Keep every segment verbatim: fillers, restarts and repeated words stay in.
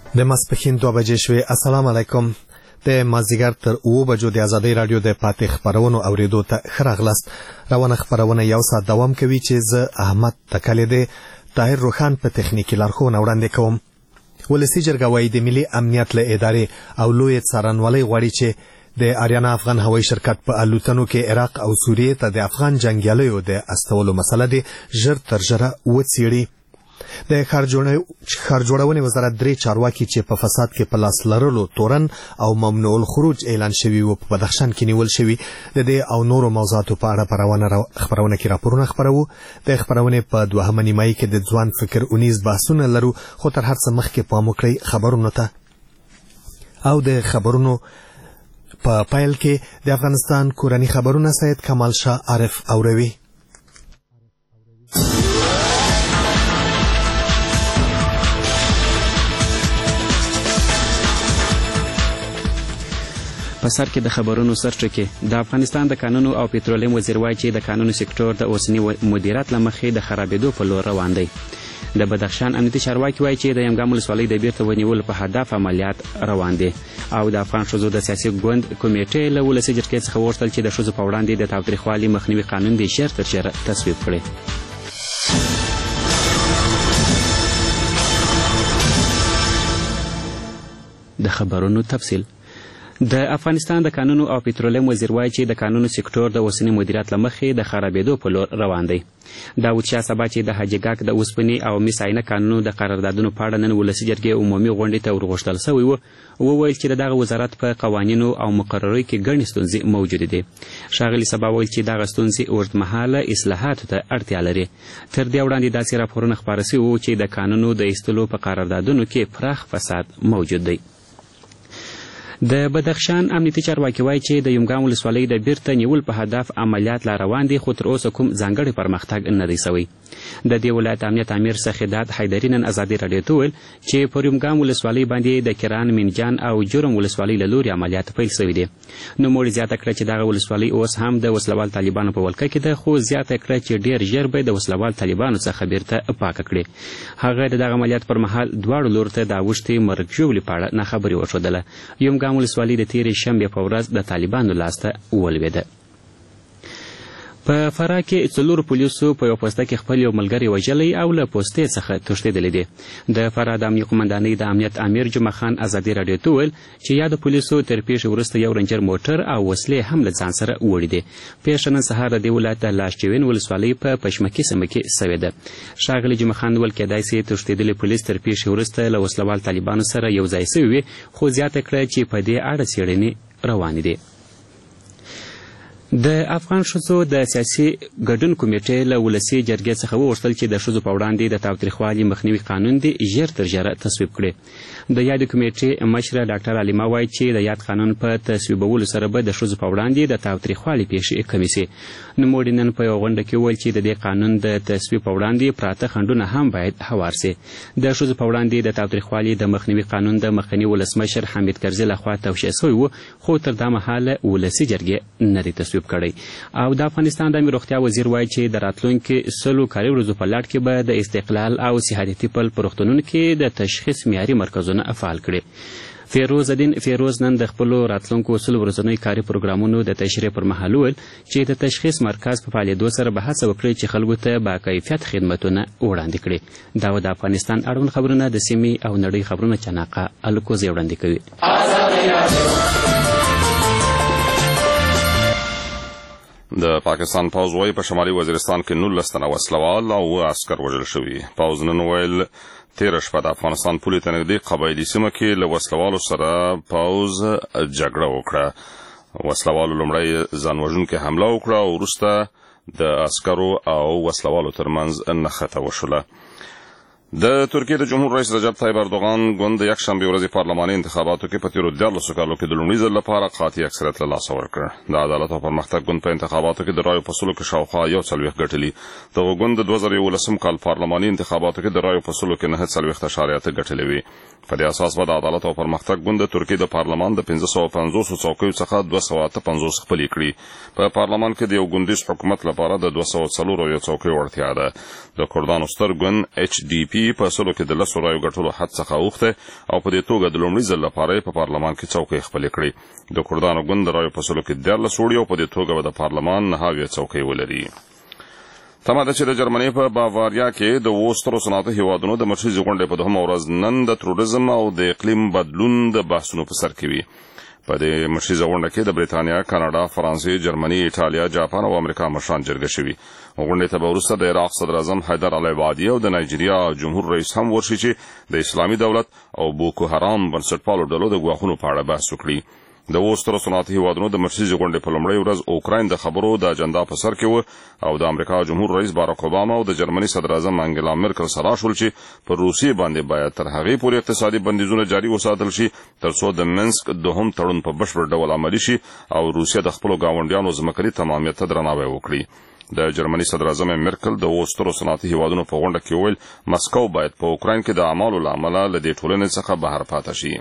د ماسپښین دوه بجې شوې. السلام علیکم. د مازدیګر تر اوه بجو د ازادۍ راډیو د پاتې خبرونو اوریدو ته ښه راغلاست. روانه خبرونه یو ساعت دوام کوي چې زه احمد تکلی د طاهر روخان په تخنیکي لارښوونه وړاندې کوم. ولسي جرګه وايي د ملي امنیت له ادارې او لوی څارنوالۍ غواړي چې د آریانا افغان هوایي شرکت په الوتنو کې عراق او سوریې ته د افغان جنګیالیو د استولو مسله د ژر تر ژره وڅېړي. د ښار جوړونې وزارت درې چارواکي چې په فساد کې په لاس لرلو تورن او ممنوع الخروج اعلان شوي وو په بدخشان کې نیول شوي. د دې او نورو موضوعاتو په اړه په روانه خبرونه کې راپورونه خپروو. د خبرونې په دوهمه نیمایي کې د ځوان فکر اونیز بحثونه لرو، خو تر هر څه مخکې پام وکړئ خبرونو ته. او د خبرونو په پیل کې د افغانستان کورني خبرونه سید کمال شاه عارف اوروي. په سر کې د خبرونو سرټکي د افغانستان د قانونو او پټرولیم وزیر وایي چې د قانوني سکتور د اوسنی مدیریت له مخې د خرابېدو په لور روان دی. د بدخشان امنیتي چارواکي وایي چې د یمګام ولسوالۍ د بیرته ونیولو په هدف عملیات روان دي. او د افغان ښځو د سیاسي ګوند کمیټې له ولسي جرګې څخه وغوښتل چې د ښځو په وړاندې د تاوتریخوالي مخنیوي قانون د ژر تر ژره تصویب کړي. د خبرونو تفصیل. د افغانستان د قانونو او پټرولیم وزیر وایي چې د قانونو سکتور د اوسنی مدیریت له مخې د خرابېدو په لور روان دی. داود شاه سبا چې د حاجیګاک د اوسپنې او مس عینه قانونو د قراردادونو په اړه نن ولسي جرګې عمومي غونډې ته ورغوښتل سوی و، وویل چې د دغه وزارت په قوانینو او مقررو کې ګڼې ستونزې موجودې دي. ښاغلي سبا ویل چې دغه ستونزې اوږدمهاله اصلاحاتو ته اړتیا لري. تر دې وړاندې داسې راپورونه خپاره سوي وو چې د قانونو د ایستلو په قراردادونو کې پراخ فساد موجود دی. د بدخشان امنیتي چارواکي وایي چې د یمګام ولسوالۍ د بیرته نیول په هدف عملیات لا روان دي، خو تر اوسه کوم ځانګړی پرمختګ نه دی سوی. د دې ولایت امنیت امیر سخیدات حیدري نن ازادي راډیو ته وویل چې پر یمګام ولسوالۍ باندې د کران، مینجان او جرم ولسوالۍ له لوري عملیات پیل سوي دي. نوموړي زیاته کړه چې دغه ولسوالۍ اوس هم د وسلوال طالبانو په ولکه کې ده، خو زیاته کړه چې ډېر ژر به د وسلوال طالبانو څخه بیرته پاکه کړي. هغه د دغه عملیات پر مهال دواړو لورو ته د اوښتې مرګ ژوبلې په اړه ناخبري وښودله. یمګام ولسوالۍ د تېرې شنبې په ورځ د طالبانو لاسته ولوېده. په فراه کې څلورو پولیسو په یو پوسته کې خپل یو ملګری وژلی او له پوستې څخه تښتېدلی دی. د فراه د امنیه قمندانۍ د امنیت امیر جمعه خان ازادي راډیو ته وویل چې یا د پولیسو تر پیښې وروسته یو رنجر موټر او وسلې هم له ځان سره وړي دي. پیښه نن سهار د دې ولایت د لاشچوین ولسوالۍ په پشمکي سیمه کې سوې ده. ښاغلي جمعه خان وویل کېدای سي تښتېدلي پولیس تر پیښې وروسته له وسلوال طالبانو سره یو ځای سوي وي، خو زیاته کړه چې په دې اړه څېړنې روانې دي. د افغان ښځو د سیاسي ګډون کمیټې له ولسي جرګې څخه وغوښتل چې د ښځو په وړاندې د تاوتریخوالي مخنیوي قانون دې ژر تر ژره تصویب کړي. د یادې کمیټې مشره ډاکټر علیمه وایي چې د یاد قانون په تصویبولو سره به د ښځو په وړاندې د تاوتریخوالي پیښې کمې سي. نوموړي نن په یوه غونډه کې وویل چې د دې قانون د تصویب په وړاندې پراته خنډونه هم باید هوار سي. د ښځو په وړاندې د تاوتریخوالي د مخنیوي قانون د مخکني ولسمشر حمید کرزي لخوا توشیح سوی و، خو تر دا مهاله ولسي جرګې نه دی تصویب کړی. او د افغانستان د امنیت روغتیا وزیر وایي چې د راتلونکي سلو کاري ورځو په لړ کې به د استقلال او سیاحتي پل په روغتونونو کې د تشخیص معیاري مرکزونه فعال کړي. فیروز الدین فیروز نن د خپلو راتلونکو سلو ورځنیو کاري پروګرامونو د تشریح پر مهال وویل چې د تشخیص مرکز په فعالېدو سره به هڅه وکړي چې خلکو ته باکیفیت خدمتونه وړاندې کړي. دا و د افغانستان اړوند خبرونه د سیمې او نړۍ خبرونه چناقه الکوزي وړاندې کوي. د پاکستان پوځ وايي په شمالي وزیرستان کې نولس تنه وسلوال او اووه عسکر وژل شوي. پوځ نن ویل تېره شپه د افغانستان پولې ته نږدې قبایلي سیمه کې له وسلوالو سره پوځ جګړه وکړه. وسلوالو لومړی ځانوژونکې حمله وکړه او وروسته د عسکرو او وسلوالو ترمنځ نښته وشوله. د ترکیې د جمهور رئیس رجب طیب اردوغان ګوند د یکشنبې ورځې پارلماني انتخاباتو کې په تېرو دیارلسو کالو کې د لومړي ځل لپاره قاطع اکثریت له لاسه ورکړ. د عدالت او پرمختګ ګوند په انتخاباتو کې د رایو په سلو کې شاوخوا یو څلوېښت ګټلي. دغه ګوند د دوه زره یولسم کال پارلماني انتخاباتو کې د رایو په سلو کې نهه څلوېښت اعشاریه اته ګټلې وې. په دې اساس به د عدالت او پرمختګ ګوند د ترکیې د پارلمان د پنځه سوه پنځوس څوکیو څخه دوه سوه اته پنځوس خپلې کړي. په پارلمان کې د یو ګوندیز حکومت لپاره د دوه سوه څلور اویا څوکیو اړتیا ده. د کردانو ستر ګوند اچ ډي پي په سلو کې د لسو رایو ګټلو حد څخه اوښتی او په دې توګه د لومړي ځل لپاره یې په پارلمان کې څوکۍ خپلې کړي. د کردانو ګوند د رایو په سلو کې دیارلس وړي او په دې توګه به د پارلمان نهه اویا څوکۍ ولري. تمه ده چې د جرمني په باواریا کې د اوو سترو صنعتي هیوادونو د مرکزي غونډې په دوهمه ورځ نن د تروریزم او د اقلیم بدلون د بحثونو په سر کې وي. په دې مرکزي غونډه کې د بریتانیا، کاناډا، فرانسې، جرمني، ایټالیا، جاپان او امریکا مشران جرګه شوي. غونډې ته به وروسته د عراق صدر اعظم حیدر العبادي او د نایجیریا جمهور رئیس هم ورشي چې د اسلامي دولت او بوکو حرام بنسټپالو ډلو د ګواښونو په اړه بحث وکړي. د اوو سترو صنعتي هیوادونو د مرکزي غونډې په لومړۍ ورځ اوکراین د خبرو د اجنډا په سر کې و او د امریکا جمهور رئیس باراک اوباما او د جرمني صدر اعظم انګلا مرکل سره شول چې پر روسیې باندې باید تر هغې پورې اقتصادي بندیزونه جاري وساتل شي تر څو د منسک دوهم تړون په بشپړ ډول عملي شي او روسیه د خپلو ګاونډیانو ځمکني تمامیت ته درناوی وکړي. د جرمني صدر اعظم مرکل د اوو سترو صنعتي هیوادونو په غونډه کې وویل مسکو باید په اوکراین کې د اعمالو له امله له دې ټولنې څخه بهر پاتې شي.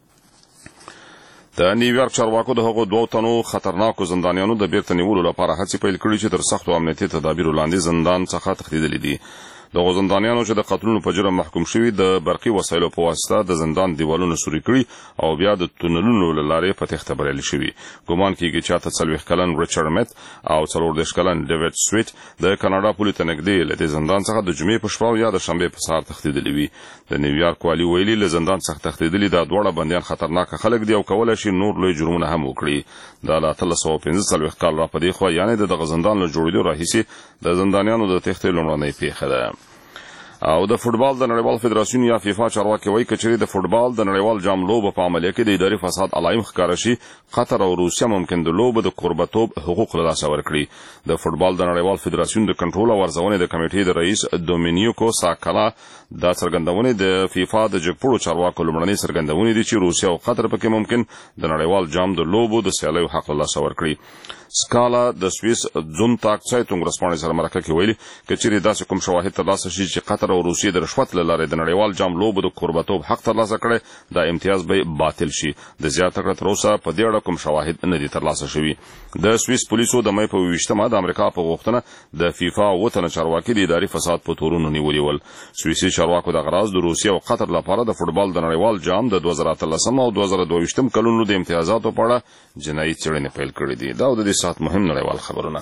د نیویارک چارواکو د هغو دوو تنو خطرناکو زندانیانو د بیرته نیولو لپاره هڅې پیل کړي چې تر سختو امنیتي تدابیرو لاندې زندان څخه تښتېدلي دي. دغو زندانیانو چې د قتلونو په جرم محکوم شوي د برقي وسایلو په واسطه د زندان دیوالونه سوري کړي او بیا د تونلونو له لارې په تېښته بریالي شوي. ګمان کېږي چې اته څلوېښت کلن ریچارډ میت او څلور دېرش کلن ډیوډ سویټ د کاناډا پولې ته نږدې له دې زندان څخه د جمعې په شپه او یا د شنبې په سهار تښتېدلي وي. د نیویارک والي ویلي له زندان څخه تښتېدلي دا دواړه بندیان خطرناکه خلک دي او کولی شي نور لوی جرمونه هم وکړي. دا له اتلس سوه پنځه څلوېښت کال را په دې خوا یعنې د دغه زندان له جوړېدو راهیسې د زندانیانو د تېښتې لومړنۍ پیښه ده. او د فوټبال د نړیوال فدراسیون یا فیفا چارواکي وایي که چیرې د فوټبال د نړیوال جام لوبه په عملیه کې د اداري فساد علایم ښکاره شي قطر او روسیه ممکن د لوبه د کوربتوب حقوق له لاسه ورکړي. د فوټبال د نړیوال فدراسیون د کنټرول او ارزونې د کمیټې د رئیس دومینیکو ساکالا دا څرګندونې د فیفا د جګپوړو چارواکو لومړنۍ څرګندونې دي چې روسیه او قطر پکې ممکن د نړیوال جام د لوبو د سیالیو حق له لاسه ورکړي. سکالا د سویس زونتاګ سایټونګ ورځپاڼې سره مرکه کې ویلي که چیرې داسې کوم شواهد ترلاسه شي چې قطر او روسیې د رشوت له لارې د نړیوال جام لوبو د کوربتوب حق ترلاسه کړی دا امتیاز به باطل شي. د زیاته کړه تر اوسه په دې اړه کوم شواهد نه دي ترلاسه شوي. د سویس پولیسو د مۍ په اوویشتمه د امریکا په غوښتنه د فیفا اووه تنه چارواکي د اداري فساد په تورونو نیولي ول. سویسي چارواکو دغه راز د روسیې او قطر لپاره د فوټبال د نړیوال جام د دوه زره اتلسم او دوه زره دوه ویشتم کلونو د امتیازاتو په اړه جنایي څېړنې پیل کړې دي. دا د دې ساعت مهم نړیوال خبرونه.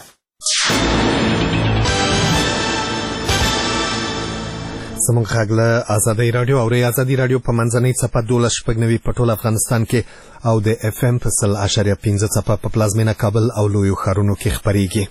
زموږ غږ له ازادۍ راډیو او ازادۍ راډیو په منځنۍ څپه دولس شپږ نوي په ټول افغانستان کې او د اف ام په سل اشاریه پنځه څپه په پلازمینه کابل او لویو ښارونو کې خپرېږي.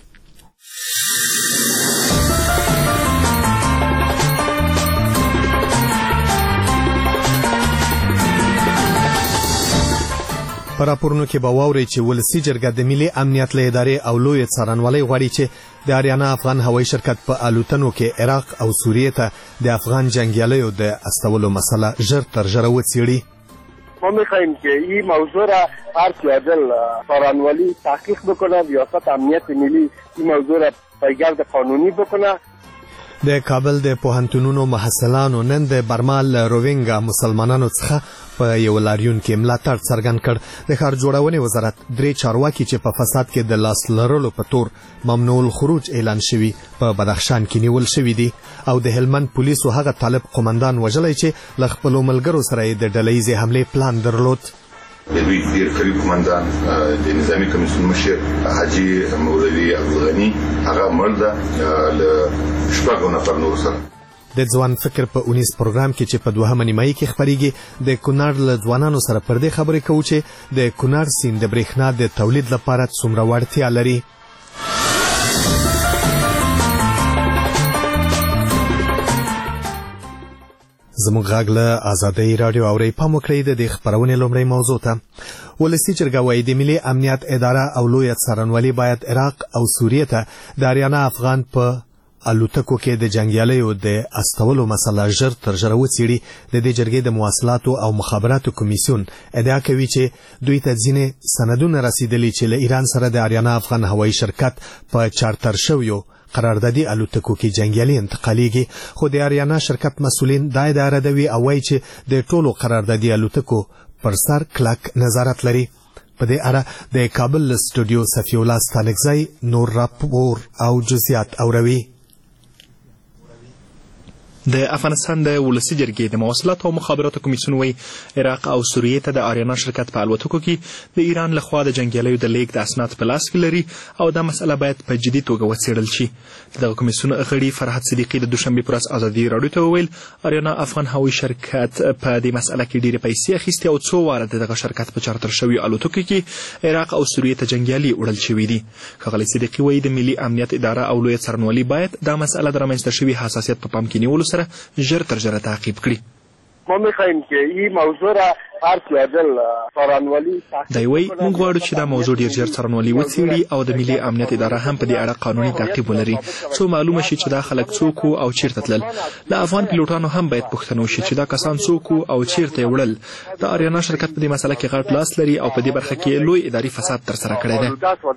په راپورونو کې به واورئ چې ولسي جرګه د ملي امنیت له ادارې او لویې څارنوالۍ غواړي چې د اریانا افغان هوایي شرکت په الوتنو کې عراق او سوریې ته د افغان جنگیالیو د استولو مسئله ژر تر ژره وڅېړي. ما میخواهیم که این موضوع را هر سیادل څارنوالي تحقیق بکنه، ریاست امنیت ملی این موضوع را پیگرد قانونی بکنه. د کابل د پوهنتونونو محصلانو نن د برما له روینګا مسلمانانو څخه په یو لاریون کې ملاتړ څرګند کړ. د ښار جوړونې وزارت درې چارواکي چې په فساد کې د لاس لرلو په تور ممنوع الخروج اعلان شوي په بدخشان کې نیول شوي دي او د هلمند پولیسو هغه طالب قومندان وژلی چې له خپلو ملګرو سره یې د ډلهیزې حملې پلان درلود. د دوی ډېر قوي قومندان د نظامي کمیسیون مشر حاجي مولوي عبدالغني هغه مړ ده له شپږو نفر نور سره. د ځوان فکر په اونیس پروګرام کې چې په دوهمه نیمایي کې خپرېږي د کونړ له ځوانانو سره پر دې خبرې کوو چې د کونړ سیند د برېښنا د تولید لپاره څومره وړتیا لري. زموږ غږ له ازادۍ راډیو اورئ. پام وکړئ د دې خپرونې لومړۍ موضوع ته. ولسي جرګه وایي د ملي امنیت اداره او لویه څارنوالي باید عراق او سوریې ته د اریانا افغان په الوتکو کې د جنگیالیو د استولو مسله ژر تر ژره وڅېړي. د دې جرګې د مواصلاتو او مخابراتو کمیسیون ادعا کوي چې دوی ته ځینې سندونه رسیدلي چې له ایران سره د آریانا افغان هوایي شرکت په چارتر شویو قراردادي الوتکو کې جنگیالي انتقالیږي، خو د آریانا شرکت مسؤلین دا ادعا ردوي او وایي چې د ټولو قراردادي الوتکو پر سر کلک نظارت لري. په دې اړه د کابل سټوډیو صفی الله ستانکزی نور راپور او جزئیات اوروي. د افغانستان د ولسی جرګې د مواصلات او مخابراتو کمیسیون وی عراق او سوریې ته د آریانا شرکت په الوتکو کې د ایران لخوا د جنگیالیو د لیږد اسناد په لاس کې لري او دا مسله باید په جدي توګه وڅېړل شي. دغه کمیسیون غړي فرحت صدیقي د دوشنبې پر ورځ ازادي راډیو ته وویل آریانا افغان هوایي شرکت په دې مسله کې ډېرې پیسې اخیستې او څو واره دغه شرکت په چارتر شویو الوتکو کې عراق او سوریې ته جنگیالي وړل شوي دي. ښاغلی صدیقي وایي د ملي امنیت اداره او لویه څارنوالي باید دا مسله د رامنځته شوي حساسیت په پام کې نیولو سره ژر تر ژره تعقیب کړي. ما میخوایم که این موضوع را هر سیادل څارنوالي دی وایي موږ غواړو چې دا موضوع ډېر ژر څارنوالي وڅېړي او د ملي امنیت اداره هم په دې اړه قانوني تعقیب ولري څو معلومه شي چې دا خلک څوک او چیرته تلل. له افغان پیلوټانو هم باید پوښتنه وشي چې دا کسان څوک او چیرته یې وړل. د آریانا شرکت په دې مسله کې غټ لاس لري او په دې برخه کې لوی اداري فساد ترسره کړی دی.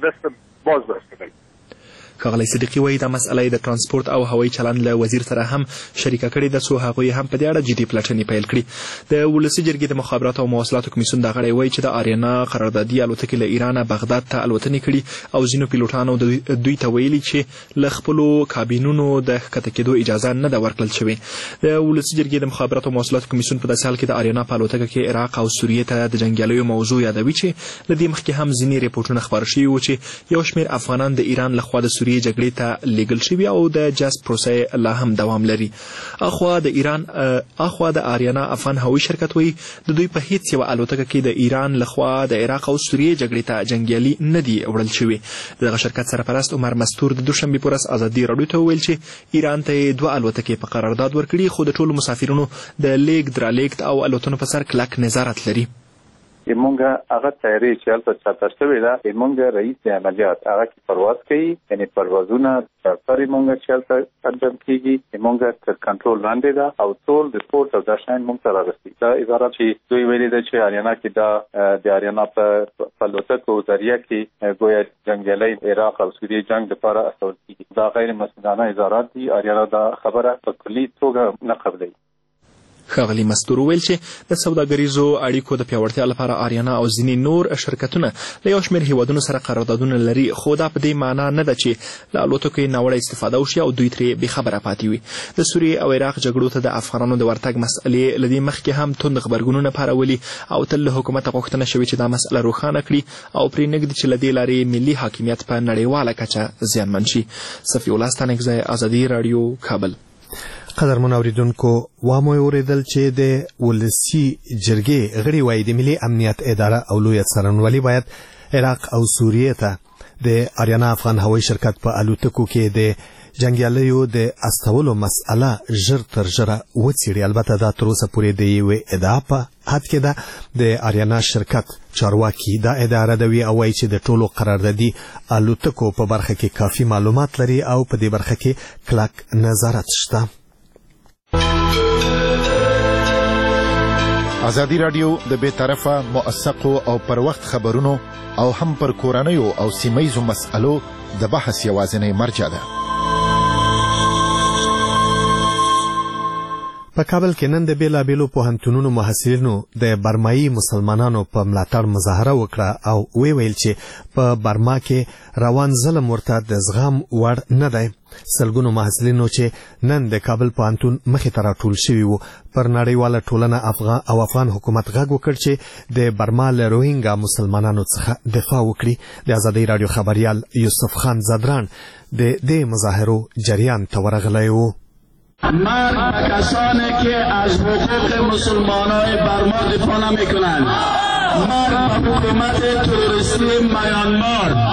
ښاغلی صدیقي وایي دا مسئله د ترانسپورت او هوایي چلند له وزیر سره هم شریکه کړې ده څو هغوی هم په دې اړه جدي پلټنې پیل کړي. د ولسي جرګې د مخابراتو او مواصلاتو کمیسیون دا غړی وایي چې د آریانا قراردادي الوتکې له ایرانه بغداد ته الوتنې کړي او ځینو پیلوټانو دوی ته ویلي چې له خپلو کابینونو د ښکته کېدو اجازه نه ده ورکړل شوې. د ولسي جرګې د مخابراتو او مواصلاتو کمیسیون په داسې حال کې د آریانا په الوتکه کې عراق او سوریې ته د جنګیالیو موضوع یادوي چې له دې مخکې هم ځینې ریپورټونه خپاره شوي وو چې یو شمېر افغانان د ایران لخوا د سوریې جګړې ته لیږل شوي او د جذب پروسه لا هم دوام لري. اخوا د ایران اخوا د آریانا افغان هوایي شرکت وایي د دوی په هیڅ یوه الوتکه کې د ایران لخوا د عراق او سوریې جګړې ته جنګیالي نه دي وړل شوي. دغه شرکت سرپرست عمر مستور د دوشنبې په ورځ ازادي راډیو ته وویل چې ایران ته یې دوه الوتکې په قرارداد ورکړي خو د ټولو مسافرینو د لیږد رالېږد او الوتنو په سر کلک نظارت لري. مونږه هغه تیاری چې هلته چارتر شوې ده مونږه رئیس عملیات هغه کې پرواز کوي یعنی پروازونه چارتر مونږه چې هلته انجام کیږي مونږه تر کنټرول لاندې ده او ټول ریپورټ او دا شاین مونږ سره رسي. دا اداره چې دوی ویلي ده چې آریانا کې دا د آریانا په الوتکو ذریعه کې ګویا جنګیالي عراق او سوریې جنگ لپاره استول کیږي. دا غیر مسؤلانه ادارات دي. آریانا دا خبره په کلي توګه نه قبلوي. ښاغلي مستور ویل چې د سوداګریزو اړیکو د پیاوړتیا لپاره آریانا او ځینې نور شرکتونه له یو شمېر هیوادونو سره قراردادونه لري خو دا په دې معنا نه ده چې له الوتکو یې ناوړه استفاده وشي او دوی ترې بېخبره پاتې وي. د سوریې او عراق جګړو ته د افغانانو د ورتګ مسئلې له دې مخکې هم توند غبرګونونه پارولي او تل له حکومته غوښتنه شوې چې دا مسئله روښانه کړي او پرېنږدي چې له دې لارې ملي حاکمیت په نړیواله کچه زیانمن شي. صفی الله ستانکزی ازادي راډیو کابل. قدرمن اوریدونکو وامو اوریدل چې د ولسی جرګې غړي وایي د ملي امنیت اداره او لویه څارنوالي باید عراق او سوریې ته د آریانا افغان هوایي شرکت په الوتکو کې د جنګیالیو د استولو مسأله ژر تر ژره وڅېړي. البته دا تر اوسه پورې د یوې ادعا په حد کې ده. د آریانا شرکت چارواکي دا ادعا ردوي او وایي چې د ټولو قراردادي الوتکو په برخه کې کافي معلومات لري او په دې برخه کې کلک نظارت شته. ازادي راډیو د بې طرفه موثقو او پر وخت خبرونو او هم پر کورنیو او سیمهیزو مسألو د بحث یوازینۍ مرجع ده. په کابل کې نن د بیلابیلو پوهنتونونو محصلینو د برمایي مسلمانانو په ملاتړ مظاهره وکړه او وی ویل چې په برما کې روان ظلم ورته د زغم وړ نه دی. سلګونو محصلینو چې نن د کابل پوهنتون مخې ته راټول شوي وو پر نړیواله ټولنه افغان او افغان حکومت غږ وکړ چې د برما له روهینګا مسلمانانو څخه دفاع وکړي. د ازادۍ راډیو خبریال یوسف خان زدران د دې مظاهرو جریان ته ورغلی و. مرگ به کسانی که از حقوق مسلمانان برما دفاع نمی کنند. مرگ به حکومت تروریستی میانمار.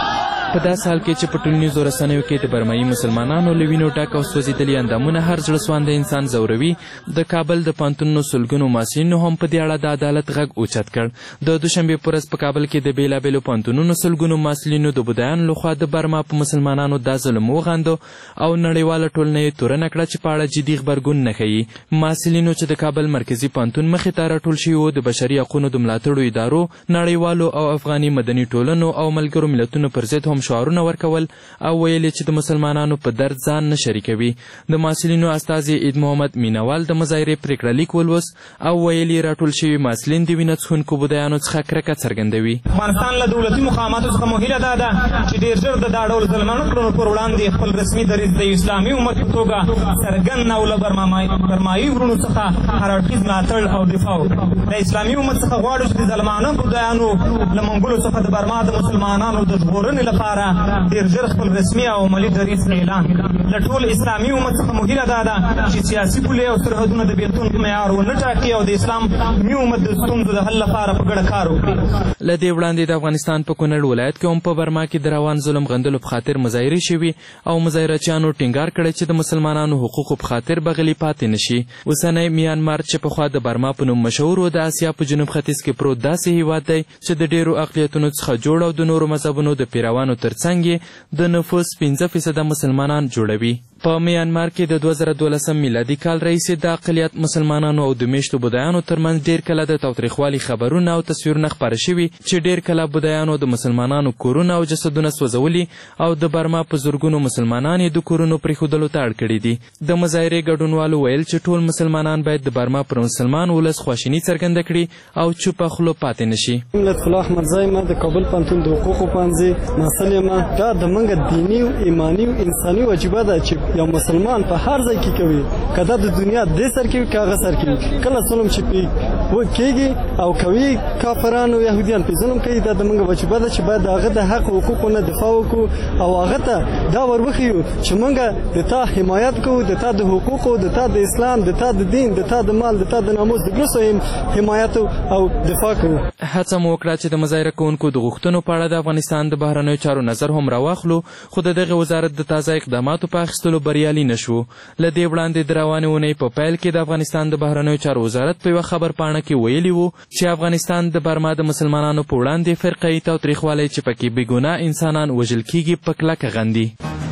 په داسې حال کې چې په ټولنیزو رسنیو کې د برمایي مسلمانانو له وینو ډک او سوځېدلي اندامونه هر زړه سوانده انسان ځوروي، د کابل د پوهنتونونو سلګونو محصلینو هم په دې اړه د عدالت غږ اوچت کړ. د دوشنبې په ورځ په کابل کې د بېلابېلو پوهنتونونو سلګونو محصلینو د بودایانو لخوا د برما په مسلمانانو دا ظلم وغندو او نړیواله ټولنه یې تورنه کړه چې په اړه جدي غبرګون نه ښیي. محصلینو چې د کابل مرکزي پوهنتون مخې ته راټول شوي وو، د بشري حقونو د ملاتړو ادارو، نړیوالو او افغاني مدني ټولنو او ملګرو ملتونو پر ضد هم شعارونه ورکول او ویل چې د مسلمانانو په درد ځان نه شریکوي. د محصلینو استازي عید محمد مینوال د مظاهرې پرېکړه لیک ولوست او ویل یې راټول شوي محصلین د وینه څښونکو بودایانو څخه کرکه څرګندوي. افغانستان له دولتي مقاماتو څخه مو هیله دا ده چې ډېر ژر د دا ډول ظلمانه کړنو پر وړاندې خپل رسمي دریځ د اسلامي امت په توګه څرګند او له برمایي وروڼو څخه هر اړخیز ملاتړ او دفاع وکړي. د اسلامي امت څخه غواړو چې د ظلمانه بودایانو له منګولو څخه د برما د مسلمانانو د ژغورنې لپاره ډېر ژر خپل رسمي او عملي دریځ اعلان کړي. له ټول اسلامي امت څخه مو هیله دا ده چې سیاسي پولې او سرحدونه د بېلتون په معیار ونه ټاکي او د اسلامي امت د ستونزو د حل لپاره په ګډه کار وکړي. له دې وړاندې د افغانستان په کونړ ولایت کې هم په برما کې د روان ظلم غندلو په خاطر مظاهرې شوي او مظاهرچیانو ټینګار کړی چې د مسلمانانو حقوقو په خاطر به غلي پاتې نه شي. اوسنی میانمار چې پخوا د برما په نوم مشهور و، د اسیا په جنوب ختیځ کې پروت داسې هیواد دی چې د ډېرو اقلیتونو څخه جوړ او د نورو مذهبونو د پیروانو ترڅنګ یې د نفوس پنځه فیصده مسلمانان جوړوي. په میانمار کې د دوه زره دولسم میلادي کال راهیسې د اقلیت مسلمانانو او د میشتو بودایانو ترمنځ ډېر کله د تاوتریخوالي خبرونه او تصویرونه خپاره شوي چې ډېر کله بودایانو د مسلمانانو کورونه او جسدونه سوځولي او د برما په زرګونو مسلمانان یې د کورونو پرېښودلو ته اړ کړي دي. د مظاهرې ګډونوالو ویل چې ټول مسلمانان باید د برما پر مسلمان ولس خواشیني څرګنده کړي او چوپه خوله پاتې نه شي. لطفالله احمدزی، ما د کابل پوهنتون د حقوقو پوهنځي محصل یم. دا د موږ دیني او ایماني او انساني وجیبه ده چې یو مسلمان په هر ځای کې کوي، که دا د دنیا دې سر کې وي که هغه سر کې وي، کله ظلم چې پې کېږي او کوي کافران او یهودیان پې ظلم کوي، دا د موږ وجیبه ده چې باید د هغه د حق حقوقو نه دفاع وکړو او هغه ته دا ور وښیو چې موږ د تا حمایت کوو، د تا د حقوقو، د تا د اسلام، د تا د دین، د تا د مال، د تا د ناموس د ګلوسو حمایت او دفاع کوو. هڅه مو وکړه چې د مظاهره کوونکو د غوښتنو په اړه د افغانستان د بهرنیو چارو نظر هم راواخلو، خو د دغه وزارت د تازه اقداماتو په اخیستلو بریالي نه شو. له دې وړاندې د روانې اونۍ په پیل کې د افغانستان د بهرنیو چارو وزارت په یوه خبرپاڼه کې ویلي وو چې افغانستان د برما د مسلمانانو په وړاندې فرقه‌یي تاوتریخوالی چې پکې بېګناه انسانان وژل کېږي په کلکه غندي.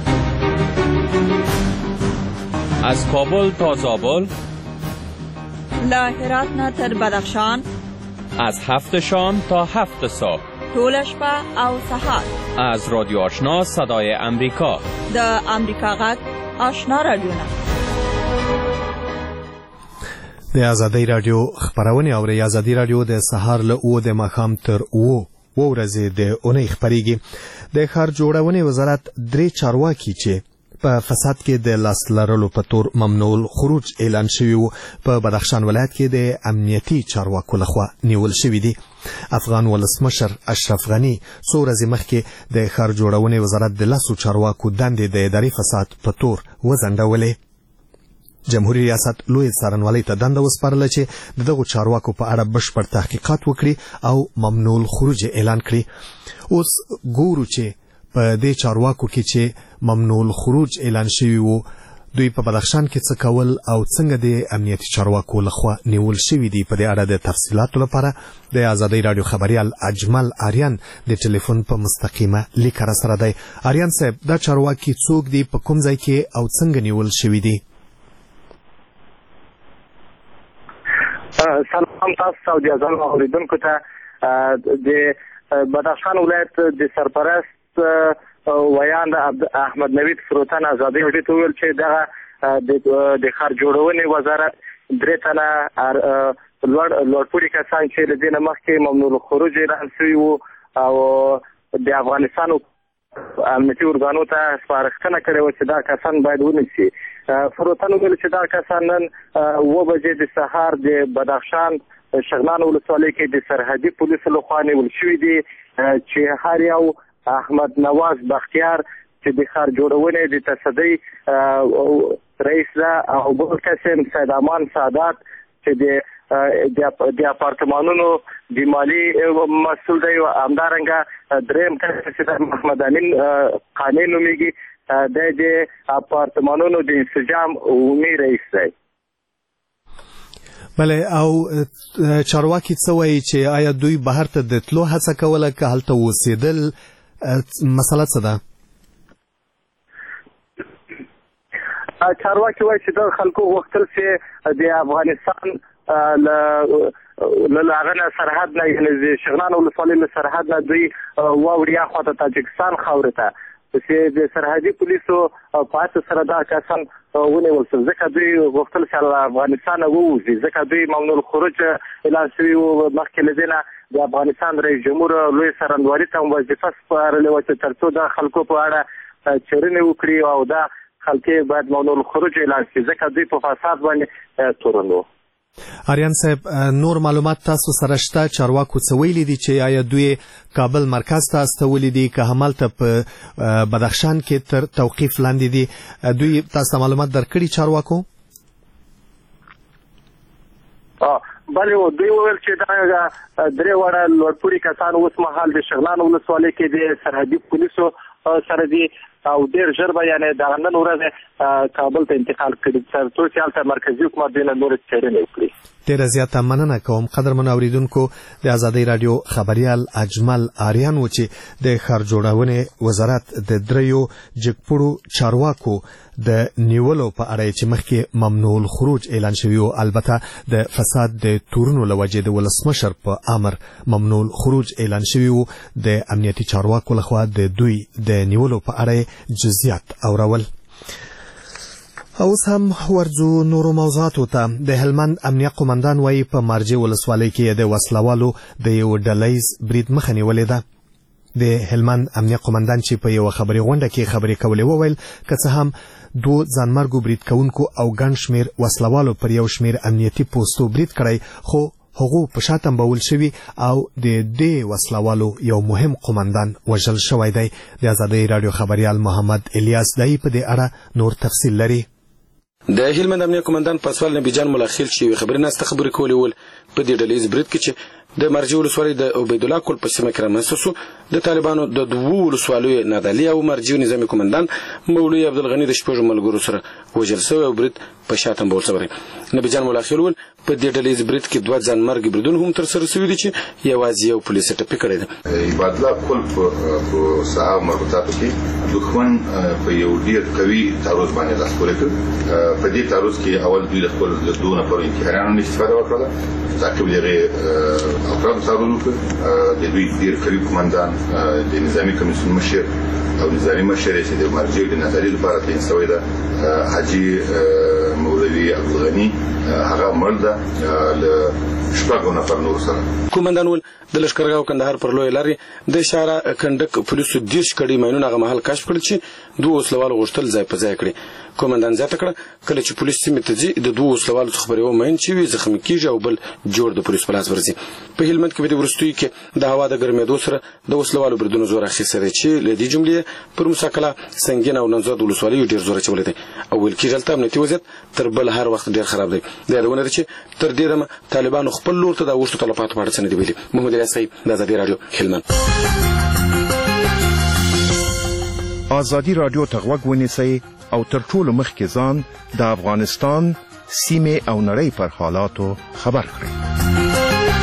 از کابل تا زابل، له هرات نه تر بدخشان، از هفت شام تا هفت صبح، ټول شپه او سهار، از رادیو آشنا صدای امریکا، د امریکا غږ آشنا رادیوونه. د ازادۍ راډیو خبرونه اوري. ازادۍ راډیو د سهار له او د ماښام تر او و ورځې د اونۍ خبريږي. د ښار جوړونې وزارت درې چارواکي چې په فساد کې د لاس لرلو په تور ممنوع الخروج اعلان شوی و په بدخشان ولایت کې د امنیتي چارواکو لخوا نیول شوی دي. افغان ولسمشر اشرف غنی څو ورځې مخکې د ښار جوړونې وزارت د لاسو چارواکو دندې د اداري فساد په تور وځنډولې. جمهوریت ریاست لوی څارنوالۍ ته دنده وسپارله چې د دغو چارواکو په اړه بشپړ تحقیقات وکړي او ممنوع الخروج اعلان کړي. اوس ګورو چې په دې چارواکو کې چې ممنوع الخروج اعلان شوی وو دوی په بدخشان کې څه کول او څنګه د امنیتي چارواکو لخوا نیول شوي دي. په دې اړه د تفصیلاتو لپاره د ازادۍ راډیو خبریال اجمل آریان د ټلیفون په مستقیمه لیک را سره دی. آریان صاحب، دا چارواکي څوک دي، په کوم ځای کې او څنګه نیول شوي دي؟ سلام تاسو او د ازل اوریدونکو ته. د بدخشان ولایت د سرپرست ویاند احمد نوید فروتن ازادۍ راډیو ته ویل چې دغه د ښار جوړونې وزارت درې تنه لوړپوړي کسان چې له دې نه مخکې ممنوع الخروج اعلان شوي وو او د افغانستان امنیتي ارګانو ته سپارښتنه کړې وه چې دا کسان باید ونیسي. فروتن ویل چې دا کسان نن اوه بجې د سهار د بدخشان شغنان ولسوالۍ کې د سرحدي پولیسو لخوا نیول شوي دي چې هر یو احمد نواز بختیار چې د ښار جوړونې د تصدۍ رئیس ده او بل کس سید امان سادات چې د د اپارتمانونو د مالی مسؤل دی همدارنګه دریم کس چې د محمد امین قانع نومیږي د د اپارتمانونو د انسجام عمومي رئیس دی. بله او چارواکي څه وایي چې آیا دوی بهر ته د تلو هڅه کوله که هلته اوسېدل مسله څه ده؟ چارواکي وایي چې د خلکو غوښتل چې د افغانستان له هغه نه سرحد نه یعنې د شغنان ولسوالۍ له سرحد نه دوی واوړي اخوا ته تاجکستان خاورې ته چې د سرحدي پولیسو په هڅه سره دا کسان ونیول شول ځکه دوی غوښتل چې له افغانستانه ووځي ځکه دوی ممنوع الخروج اعلان شوي وو. مخکې له دې نه د افغانستان رئیس جمهور لوی څارندوالي ته وظیفه سپارلې وه چې تر څو د خلکو په اړه څېړنې وکړي او دا خلکې باید ممنوع الخروج اعلان شي ځکه دوی په فساد باندې تورن وو. آریان صاحب نور معلومات تاسو سره شته؟ چارواکو څه ویلي دي چې آیا دوی کابل مرکز ته استولي دي که همالته په بدخشان کې تر توقیف لاندې دي؟ دوی تاسو معلومات درکړي چارواکو؟ بله دوی وویل چې دا درې واړه لوړپوړي کسان اوس مهال د شغنان ولسوالۍ کې د سرحدي پولیسو سره دي او ډېر ژر به یعنې د نن ورځې کابل ته انتقال کړي تر څو چې هلته مرکزي حکومت دوی نه نورې څېړنې وکړي. ډېره زیاته مننه کوم قدرمنو اوریدونکو. د ازادۍ راډیو خبریال اجمل آریان و چې د ښار جوړونې وزارت د دریو جګپوړو چارواکو د نیولو په اړه چې مخکې ممنوع الخروج اعلان شوی و البته د فساد د تورونو له وجې د ولسمشر په امر ممنوع الخروج اعلان شوی و د امنیتي چارواکو لخوا د دوی د نیولو په اړه جزئیات اورول. اوس هم ورځو نورو موضوعاتو ته. د هلمند امنیه قومندان وایي په مارجې ولسوالۍ کې د وسلوالو د یو ډلیز برید مخه نیولې ده. د هلمند امنیه قومندان چې په یو خبري غونډه کې خبرې کولې وویل که څه هم دو ځانمرګو برید کوونکو او ګڼ شمېر وسلوالو پر یو شمېر امنیتي پوستو برید کړی خو هغو په شا تنبول شوي او د دې وسلوالو یو مهم قومندان وژل شوی دی. د ازادۍ راډیو خبریال محمد الیاس دای په دې اړه نور تفصیل لري. د هلمند امنیه قومندان پاسوال نبی جان ملاخیل چې خبري ناسته خبرې کولې ول په دې ډلیز برید کې چې د مرجې ولسوالۍ د عبید الله کول په سیمه کې رامنځته شو د طالبانو د دوو ولسوالیو نادعلي او مرجې نظامي قومندان مولوي عبدالغني د شپږو ملګرو سره وژل شوی او برید په شا تنبول شوی. نبی جان ملاخیل ول په دې ډلیز برید کې دوه ځانمرګي بریدونه هم ترسره شوي دي چې یوازې یو پولیس ټپي کړی دی. عبید الله کول په ساحه مربوطاتو کې دښمن په یو ډېر قوي تعرض باندې لاس پورې کړ. په دې تعرض کې اول دوی د خپل د دوه نفرو انتحارانو استفاده وکړه تعقیب لري افراد تعرض وکړ. د دوی ډېر قوي قومندان د نظامي کمیسیون مشر او نظامي مشر چې د مرجې د نظریې لپاره تعیین شوی ده حاجي مولوي عبدالغني هغه مړ ده له شپږو نفر نور سره. قومندان ول د لشکرګاو کندهار پر لوی لارې د اشاره کندک پولیسو دیرش کړي ماینونه هغه محل کشف کړل چې دوه وسلوال غوښتل ځای په ځای کړي. قومندان زیاته کړه کله چې پولیس سیمه ته ځي د دوه وسلوالو څخه پر یو ماین چې وي زخمي کیږي او بل جوړ د پولیس په لاس ورځي. په هلمند کې د ورستوي کې د هوا د ګرمېدو سره د وسلوالو بریدونو زور اخیستی دی چې له دې جملې پر مساکله سنګین او ننزاد ولسوالیو ډېر زور اچولی دی او ویل کېږي هلته امنیتي وضعیت تر بل هر وخت ډېر خراب دی. دا یادونه ده چې تر ډېره م طالبانو خپل لور ته د اوښتو تلفاتو په اړه څه نه دي ویلي. محمد الیاس صاحب د ازادي راډیو هلمند. ازادي راډیو ته غوږ ونیسئ او تر ټولو مخکې ځان د افغانستان سیمې او نړۍ پر حالاتو خبر کړئ.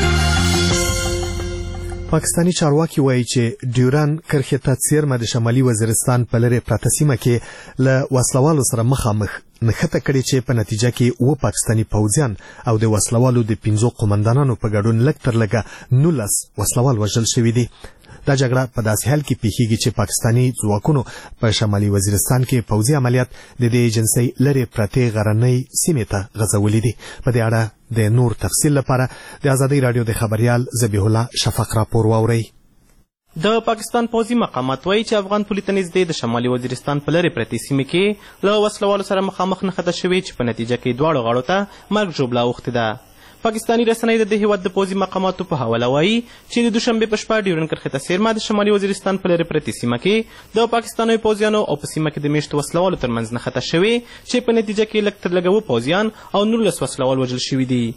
پاکستانی چارواکي وایي چې ډیوران کرښې ته څیرمه د شمالي وزیرستان په لرې پرته سیمه کې له وسلوالو سره مخامخ نښته کړې چې په نتیجه کې اووه پاکستاني پوځیان او د وسلوالو د پنځو قومندانانو په ګډون لږ تر لږه نولس وسلوال وژل شوي دي. دا جګړه په داسې حال کې پیښیږي چې پاکستاني ځواکونو په شمالي وزیرستان کې پوځي عملیات د دې ایجنسۍ لرې پرتې غرنۍ سیمې ته غځولي دي. په دې اړه د نور تفصیل لپاره د ازادۍ راډیو د خبریال ذبیح الله شفق راپور واورئ. د پاکستان پوځي مقامات وایي چې افغان پولي ته نږدې د شمالي وزیرستان په لرې پرتې سیمې کې له وسلوالو سره مخامخ نښته شوې چې په نتیجه کې دواړو غاړو ته مرګ ژوبله اوښتې ده. پاکستاني رسنۍ د دې هیواد د پوځي مقاماتو په حواله وایي چې د دوشنبې په شپه ډیورن کرښې ته څیرمه د شمالي وزیرستان په لرې پرتې سیمه کې د پاکستاني پوځیانو او په سیمه کې د میشتو وسلوالو ترمنځ نښته شوې چې په نتیجه کې لږ تر لږه اووه پوځیان او نولس وسلوال وژل شوي دي.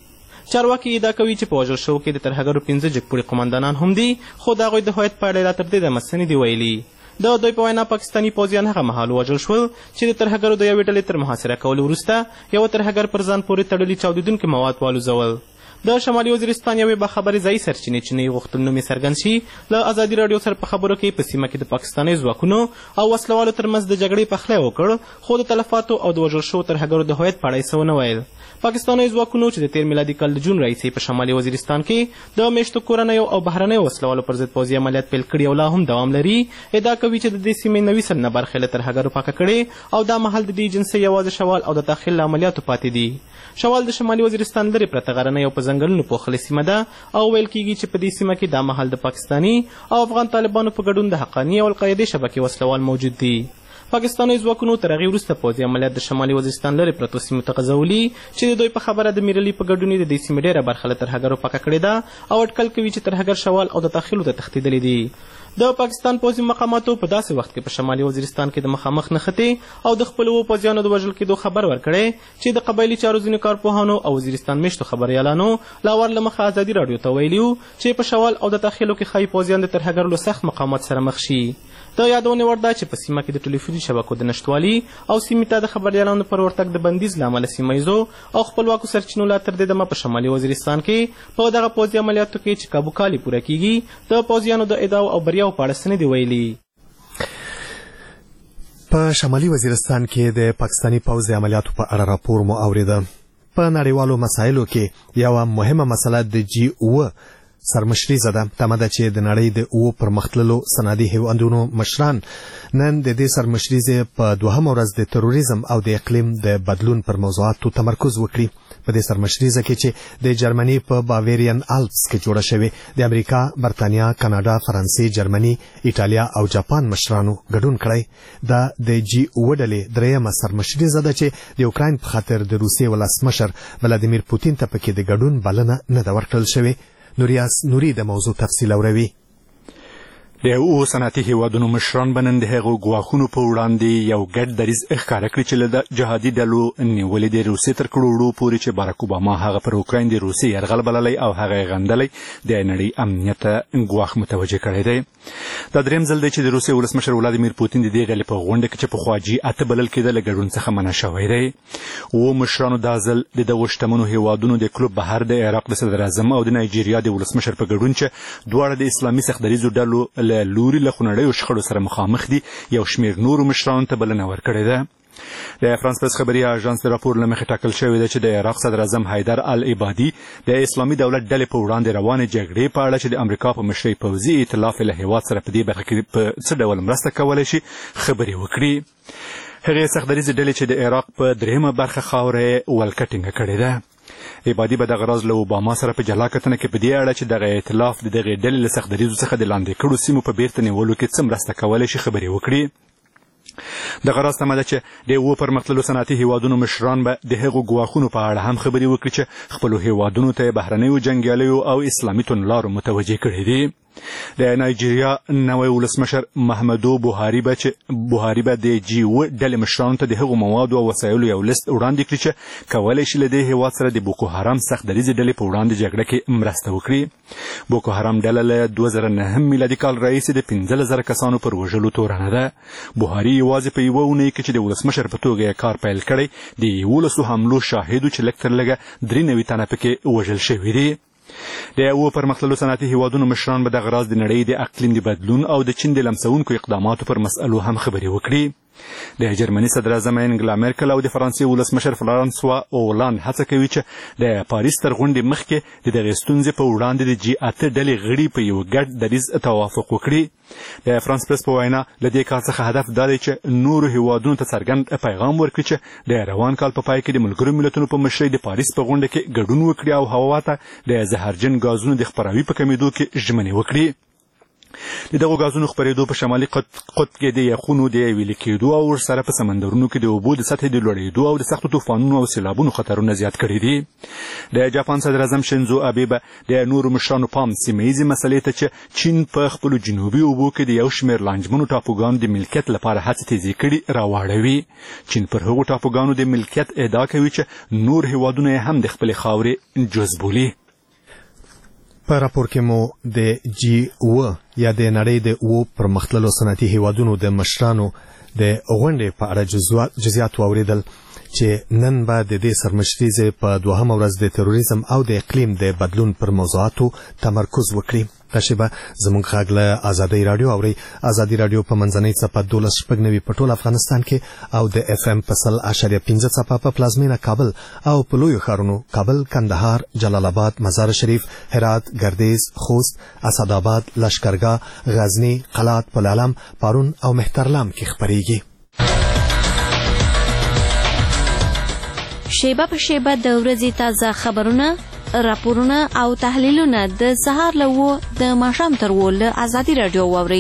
چارواکي ادعا کوي چې په وژل شوو کې د ترهګرو پنځه جګپوړي قمندانان هم دي، خو د هغوی د هویت په اړه لا تر دې دمه څه نه دي ویلي. د دوی په وینا پاکستاني پوځیان هغه مهال وژل شول چې د ترهګرو د یوې ډلې تر محاصره کولو وروسته یوه ترهګر پر ځان پورې تړلي چاودېدونکي مواد والوځول. د شمالي وزیرستان یوې باخبرې ځایي سرچینې چې نه یې غوښتل نوم یې څرګند شي له ازادي راډیو سره په خبرو کې په سیمه کې د پاکستاني ځواکونو او وسلوالو ترمنځ د جګړې پخلی وکړ، خو د تلفاتو او د وژل شوو ترهګرو د هویت په اړه یې څه ونه ویل. پاکستاني ځواکونو چې د تیر میلادي کال د جون راهیسې په شمالي وزیرستان کې د میشتو کورنیو او بهرنیو وسلوالو پر ضد پوځي عملیات پیل کړي او لا هم دوام لري، ادعا کوي چې د دې سیمې نوي سلنه برخې له ترهګرو پاکه کړې او دا مهال د دې ایجنسۍ یوازې شوال او د داخل له عملیاتو پاتې دي. شوال د شمالي وزیرستان لرې پرته غرنۍ او په ځنګلونو پوښلې سیمه ده او ویل کېږي چې په دې سیمه کې دا مهال د پاکستاني او افغان طالبانو په ګډون د حقاني او القاعدې شبکې وسلوال موجود دي. پاکستاني ځواکونو تر هغې وروسته پوځي عملیات د شمالي وزیرستان لرې پرتو سیمو ته غځولي چې د دوی په خبره د میرلي په ګډون د دې سیمې ډېره برخه له ترهګرو پاکه کړې ده او اټکل کوي چې ترهګر شوال او د داخلو ته تښتېدلي دي. د پاکستان پوځي مقاماتو په داسې وخت کې په شمالي وزیرستان کې د مخامخ نښتې او د خپلو اوو پوځیانو د وژل کېدو خبر ورکړی چې د قبایلي چارو ځینو کارپوهانو او وزیرستان میشتو خبریالانو لا ور له مخه ازادي راډیو ته ویلي وو چې په شوال او د داخلو کې ښایي پوځیان د ترهګرو له سخت مقاومت سره مخ شي. د یادونې وړ ده چې په سیمه کې د ټلیفوني شبکو د نشتوالي او سیمې ته د خبریالانو پر ورتګ د بندیز له امله سیمه ییزو او خپلواکو سرچینو لا تر دې دمه په شمالي وزیرستان کې په دغه پوځي عملیاتو کې چې کابو کالي پوره کیږي د پوځیانو د ادعاو او بریاو په اړه څه نه دي ویلي. په شمالي وزیرستان کې د پاکستاني پوځ د عملیاتو په اړه راپور مو اوریده. په نړیوالو مسایلو کې یوه مهمه مسله د جی اوه سرمشریزه ده. تمه ده چې د نړۍ د اوو پرمختللو صنعتي هیوادونو مشران نن د دې سرمشریزې په دوهمه ورځ د تروریزم او د اقلیم د بدلون پر موضوعاتو تمرکز وکړي. په دې سرمشریزه کې چې د جرمني په باویرین آلپس کې جوړه شوې د امریکا، برتانیا، کاناډا، فرانسې، جرمني، ایټالیا او جاپان مشرانو ګډون کړی. دا د جی اوه ډلې درېیمه سرمشریزه ده چې د اوکراین په خاطر د روسیې ولسمشر ولادیمیر پوتین ته پکې د ګډون بلنه نه ده ورکړل شوې. نوریاس نوري د موضوع تفصیل اوروي. د اوو صنعتي هیوادونو مشران به نن د هغو ګواښونو په وړاندې یو ګډ دریځ ښکاره کړي چې له جهادي ډلو نیولې د روسیې تر کړوړو پورې چې باراک اوباما هغه پر اوکراین د روسیې یرغل بللی او هغه یې غندلی د نړۍ امنیت ته ګواښ متوجه کړی دی. دا درېیم ځل دی چې د روسیې ولسمشر ولادیمیر پوتین د دې ډلې په غونډه کې چې پخوا جي اته بلل کېده له ګډون څخه منع شوی دی. اوو مشرانو دا ځل د دغو شتمنو هیوادونو د کلوب بهر د عراق د صدر اعظم او د نایجیریا د ولسمشر په ګډون چې دواړه د اسلامي سختدریځو ډلو له لوري له خونړیو شخړو سره مخامخ دي یو شمېر نورو مشرانو ته بلنه ورکړې ده. د فرانس پرس خبري اژانس د راپور له مخې ټاکل شوې ده چې د عراق صدر اعظم حیدر العبادي د اسلامي دولت ډلې په وړاندې روانې جګړې په اړه چې د امریکا په مشرۍ پوځي ائتلاف له هیواد سره په دې برخه کې په څه ډول مرسته کولی شي خبرې وکړي. هغې سختدریځې ډلې چې د عراق په درېیمه برخه خاوره یې ولکه ټینګه کړې ده. عبادي به دغه راز له اوباما سره په جلا کتنه کې په دې اړه چې دغه ائتلاف د دغې ډلې له سختدریځو څخه د لاندې کړو سیمو په بیرته نیولو کې څه مرسته کولی شي خبرې وکړي. دغه راز تمه ده چې د اوو پرمختللو صنعتي هیوادونو مشران به د هغو ګواښونو په اړه هم خبرې وکړي چې خپلو هیوادونو ته یې بهرنیو جنګیالیو او اسلامي توندلارو متوجه کړي دي. د نایجیریا نوی ولسمشر محمدو بوهاري به چې بوهاري به د جي اوه ډلې مشرانو ته د هغو موادو او وسایلو یو لیست وړاندې کړي چې کولی شي له دې هیواد سره د بوکو حرام سختدریځې ډلې په وړاندې جګړه کې مرسته وکړي. بوکو حرام ډله له دوه زره نهم میلادي کال راهیسې د پنځلس زره کسانو پر وژلو تورنه ده. بوهاري یوازې په یوه اونۍ کې چې د ولسمشر په توګه یې کار پیل کړی د یولسو حملو شاهد و چې لږ تر لږه درې نوي تنه پکې وژل شوي دي. د اوو پرمختللو صنعتي هیوادونو مشران به دغه راز د نړۍ د اقلیم د بدلون او د چین د لمسونکو اقداماتو پر مسئلو هم خبرې وکړي. د جرمني صدر اعظم انګلا میرکل او د فرانسې ولسمشر فرانسوا اولان هڅه کوي چې د پاریس تر غونډې مخکې د دغې ستونزې په وړاندې د جي اته ډلې غړي په یو ګډ دریځ توافق وکړي. د فرانس پرس په وینا له دې کار څخه هدف دا دی چې نورو هیوادونو ته څرګند پیغام ورکړي چې د روان کال په پای کې د ملګرو ملتونو په مشرۍ د پاریس په غونډه کې ګډون وکړي او هوا ته د زهرجن ګازونو د خپراوي په کمیدو کې ژمنې وکړي. د دغو غازونو خپرېدو په شمالي قطب کې د یخونو د ویلې کېدو او ورسره په سمندرونو کې د اوبو د سطحې د لوړېدو او د سختو طوفانونو او سیلابونو خطرونه زیات کړي دي. د جاپان صدر اعظم شینزو آبې به د نورو مشرانو پام سیمه ییزې مسلې ته چې چین په خپلو جنوبي اوبو کې د یو شمېر لانجمنو ټاپوګانو د ملکیت لپاره هڅې تیزې کړي راواړوي. چین پر هغو ټاپوګانو د ملکیت ادعا کوي چې نور هیوادونه یې هم د خپلې خاورې جز بولي. په راپور کې مو د جی او یا د نړۍ د او پرمختللو صنعتي هیوادونو د مشرانو د غونډې په اړه جزئیات واوریدل چې نن به د دې سرمشري په دوهمه ورځ د تروریزم او د اقلیم د بدلون پر موضوعاتو تمرکز وکړي. تاسو به زموږ غږ له ازادي رادیو اوري. ازادي رادیو په منځنۍ څپه دولس شپږ نوي په ټول افغانستان کې او د اف ام په سل اشاریه پنځه څپه په پلازمینه کابل او په لویو ښارونو کابل، کندهار، جلال آباد، مزار شریف، هرات، ګردیز، خوست، اسداباد، لشکرګاه، غزنی، قلات، پلالم، پارون او مهترلام کې خبريږي. شیبه په شیبه د ورځې تازه خبرونه، راپورونه او تحلیلونه د سهار له اوه د ماښام تر اوه له ازادي راډیو واورئ.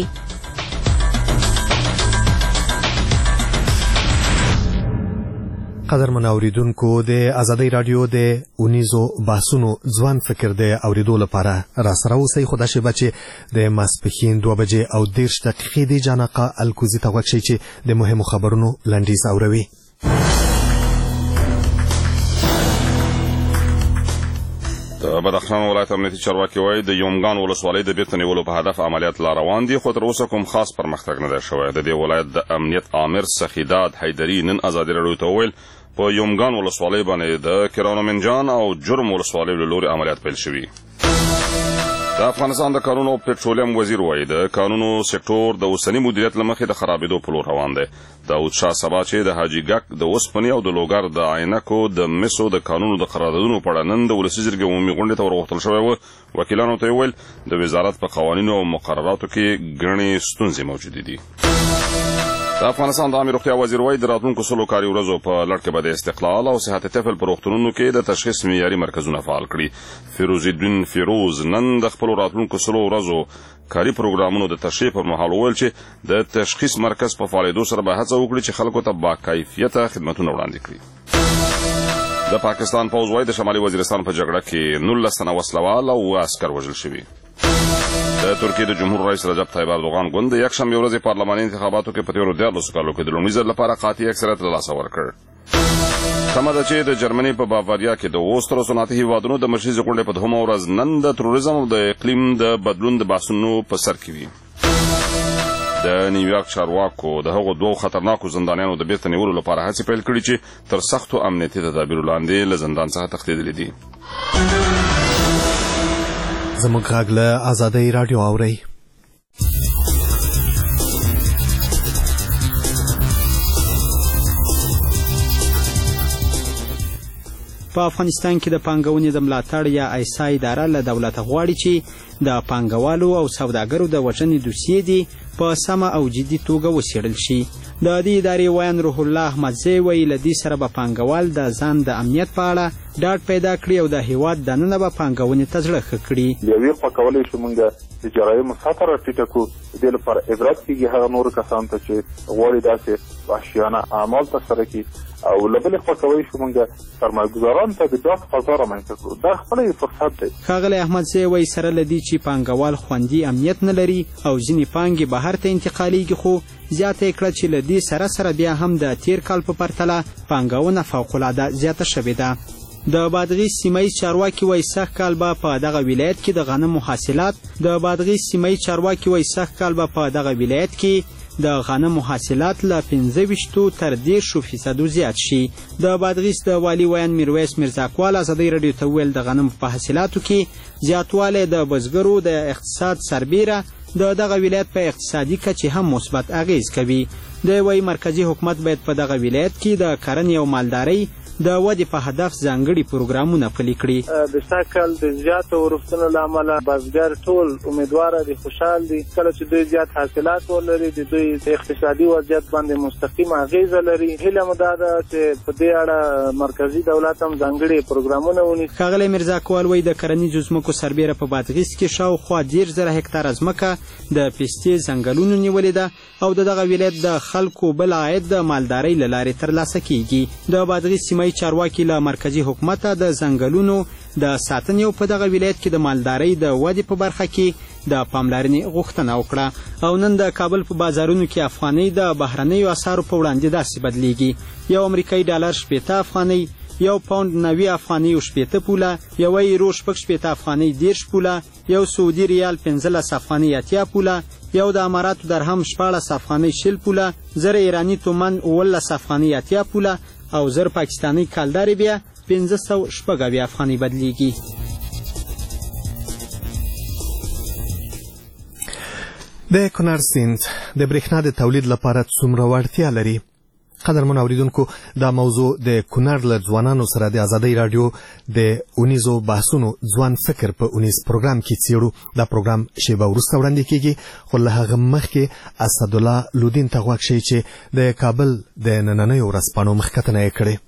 قدرمن اوریدونکو، د ازادي راډیو د اونیزو بحثونو ځوان فکر د اوریدو لپاره را سره اوسئ. خو دا شیبه چې د ماسپښین دوه بجې او دېرش دقیقې د جانقه الکوزي ته غوږ شئ چې د مهمو خبرونو لنډیز اوروي. د بدخشان ولایت امنیتي چارواکي وایي د یومګان ولسوالۍ د بیرته نیولو په هدف عملیات لا روان دي، خو تر اوسه کوم خاص پرمختګ نه دی شوی. د دې ولایت د امنیت آمر سخیداد حیدري نن ازادي راډیو ته وویل په یومګان ولسوالۍ باندې د کرانومنجان او جرم ولسوالیو له لوري عملیات پیل شوي. د افغانستان د کانونو او پټرولیم وزیر وایي د کانونو سکتور د اوسني مدیریت له مخې د خرابېدو په لور روان دی. داود شاه سبا چې د حاجي ګک د اوسپنې او د لوګر د عینکو د مسو د کانونو د قراردادونو په اړه نن د ولسي جرګې عمومي غونډې ته ورغوښتل شوی و. وکیلانو ته یې وویل د وزارت په قوانینو او مقرراتو کې ګڼې ستونزې موجودې دي. د افغانستان د عامه روغتیا وزیر وایي د راتلونکو سلو کاري ورځو په لړ کې به د استقلال او صحت طفل په روغتونونو کې د تشخیص معیاري مرکزونه فعال کړي. فیروز الدین فیروز نن د خپلو راتلونکو سلو ورځو کاري پروګرامونو د تشریح پر مهال وویل چې د تشخیص مرکز په فعالېدو سره به هڅه وکړي چې خلکو ته باکیفیته خدمتونه وړاندې کړي. د پاکستان پوځ وایي د شمالي وزیرستان په جګړه کې نولس تنه وسلوال او اووه عسکر وژل شوي. د ترکیې د جمهور رئیس رجب طیب اردوغان ګوند د یکشنبې ورځې پارلماني انتخاباتو کې په تېرو دیارلسو کالو کې د لومړي ځل لپاره قاطع اکثریت له لاسه ورکړ. سمه ده چې د جرمني په باواریا کې د اوو سترو صنعتي هیوادونو د مشرعي غونډې په دوهمه ورځ نن د تروریزم او د اقلیم د بدلون د بحثونو په سر کې وي. د نیویارک چارواکو د هغو دوو خطرناکو زندانیانو د بیرته نیولو لپاره هڅې پیل کړي چې تر سختو امنیتي تدابیرو لاندې له زندان څخه تښتېدلي دي. زموږ غږ له ازادۍ راډیو اورئ. په افغانستان کې د پانګونې د ملاتړ یا ایسا اداره له دولته غواړي چې د پانګوالو او سوداګرو د وژنې دوسیې دي په سمه او جدي توګه وڅېړل شي. د دې ادارې ویان روح الله احمدزی وایي له دې سره به پانګوال د ځان د امنیت په اړه ډاډ پیدا کړي او د هیواد دننه به پانګونې ته زړه ښه کړي. د یوې خوا کولی شو موږ د جرایمو سطحه راټیټه کړو. د دې لپاره عبرت کېږي هغه نورو کسانو ته چې غواړي داسې وحشیانه اعمال ترسره کړي، او له بلې خوا کولی شو موږ سرمایه‌ګزارانو ته د ډاډ فضا رامنځته کړو. دا خپله یو فرصت دی. ښاغلی احمدزی وایي سره له دې چې پانګوال خوندي امنیت نه لري او ځینې پانګې بهر ته انتقالیږي، خو زیاته یې کړه چې له دې سره سره بیا هم د تیر کال په پرتله پانګونه فوق‌العاده زیاته شوې ده. د بادغیس سیمه‌ییز چارواکي وایي سږ کال به په دغه ولایت کې د غنمو حاصلات د بادغیس سیمه‌ییز چارواکي وایي سږ کال به په دغه ولایت کې د غنمو حاصلات له پنځه ویشتو تر دېرشو فیصدو زیات شي. د بادغیس د والي ویان میرویس میرزاکوال ازادۍ راډیو ته وویل د غنمو په حاصلاتو کې زیاتوالی د بزګرو د اقتصاد سربیره د دغه ولایت په اقتصادي کچې هم مثبت اغیز کوي. دی وایي مرکزي حکومت باید په دغه ولایت کې د کرنې او مالدارۍ د ودې په هدف ځانګړي پروګرامونه پلي کړي. د سږکال د زیاتو ورښتونو له امله بزګر ټول امیدواره دي، خوشحال دي. کله چې دوی زیات حاصلات ولري د دوی د اقتصادي وضعیت باندې مستقیم اغیزه لري. هیله مو دا ده چې په دې اړه مرکزي دولت هم ځانګړي پروګرامونه ونیسي. ښاغلی میرزا اکوال وایي د کرنیزو ځمکو سربیره په بادغیس کې شاوخوا دېرش زره هکتاره ځمکه د پستې ځنګلونو نیولې ده او د دغه ولایت د خلکو بل عاید د مالدارۍ له لارې ترلاسه کیږي. د بادغیس سیمه یي چارواکي له مرکزي حکومته د ځنګلونو د ساتنې او په دغه ولایت کې د مالدارۍ د ودې په برخه کې د پاملرنې غوښتنه وکړه. او نن د کابل په بازارونو کې افغانۍ د بهرنیو اسعارو په وړاندې داسې بدلیږي: یو امریکایي ډالر شپېته افغانۍ، یو پاوند نوي افغانۍ او شپېته پوله، یو یورو شپږ شپېته افغانۍ دېرش پوله، یو سعودي ریال پنځلس افغانۍ اتیا پوله، یو د اماراتو درهم شپاړس افغانۍ شل پوله، زر ایراني تومن اوولس افغانۍ اتیا پوله او زر پاکستاني کالدارې بیا پنځه سوه شپږ اویا افغانۍ بدلیږي. د کونړ سیند د برېښنا د تولید لپاره څومره وړتیا لري؟ قدرمن اوریدونکو، دا موضوع د کونړ له ځوانانو سره د ازادۍ راډیو د اونیزو بحثونو ځوان فکر په اونیز پروګرام کې څیړو. دا پروګرام شیبه وروسته وړاندې کیږي، خو له هغه مخکې اسدالله لودین ته غوږ شئ چې د کابل د نننیو ورځپاڼو مخکتنه یې کړې.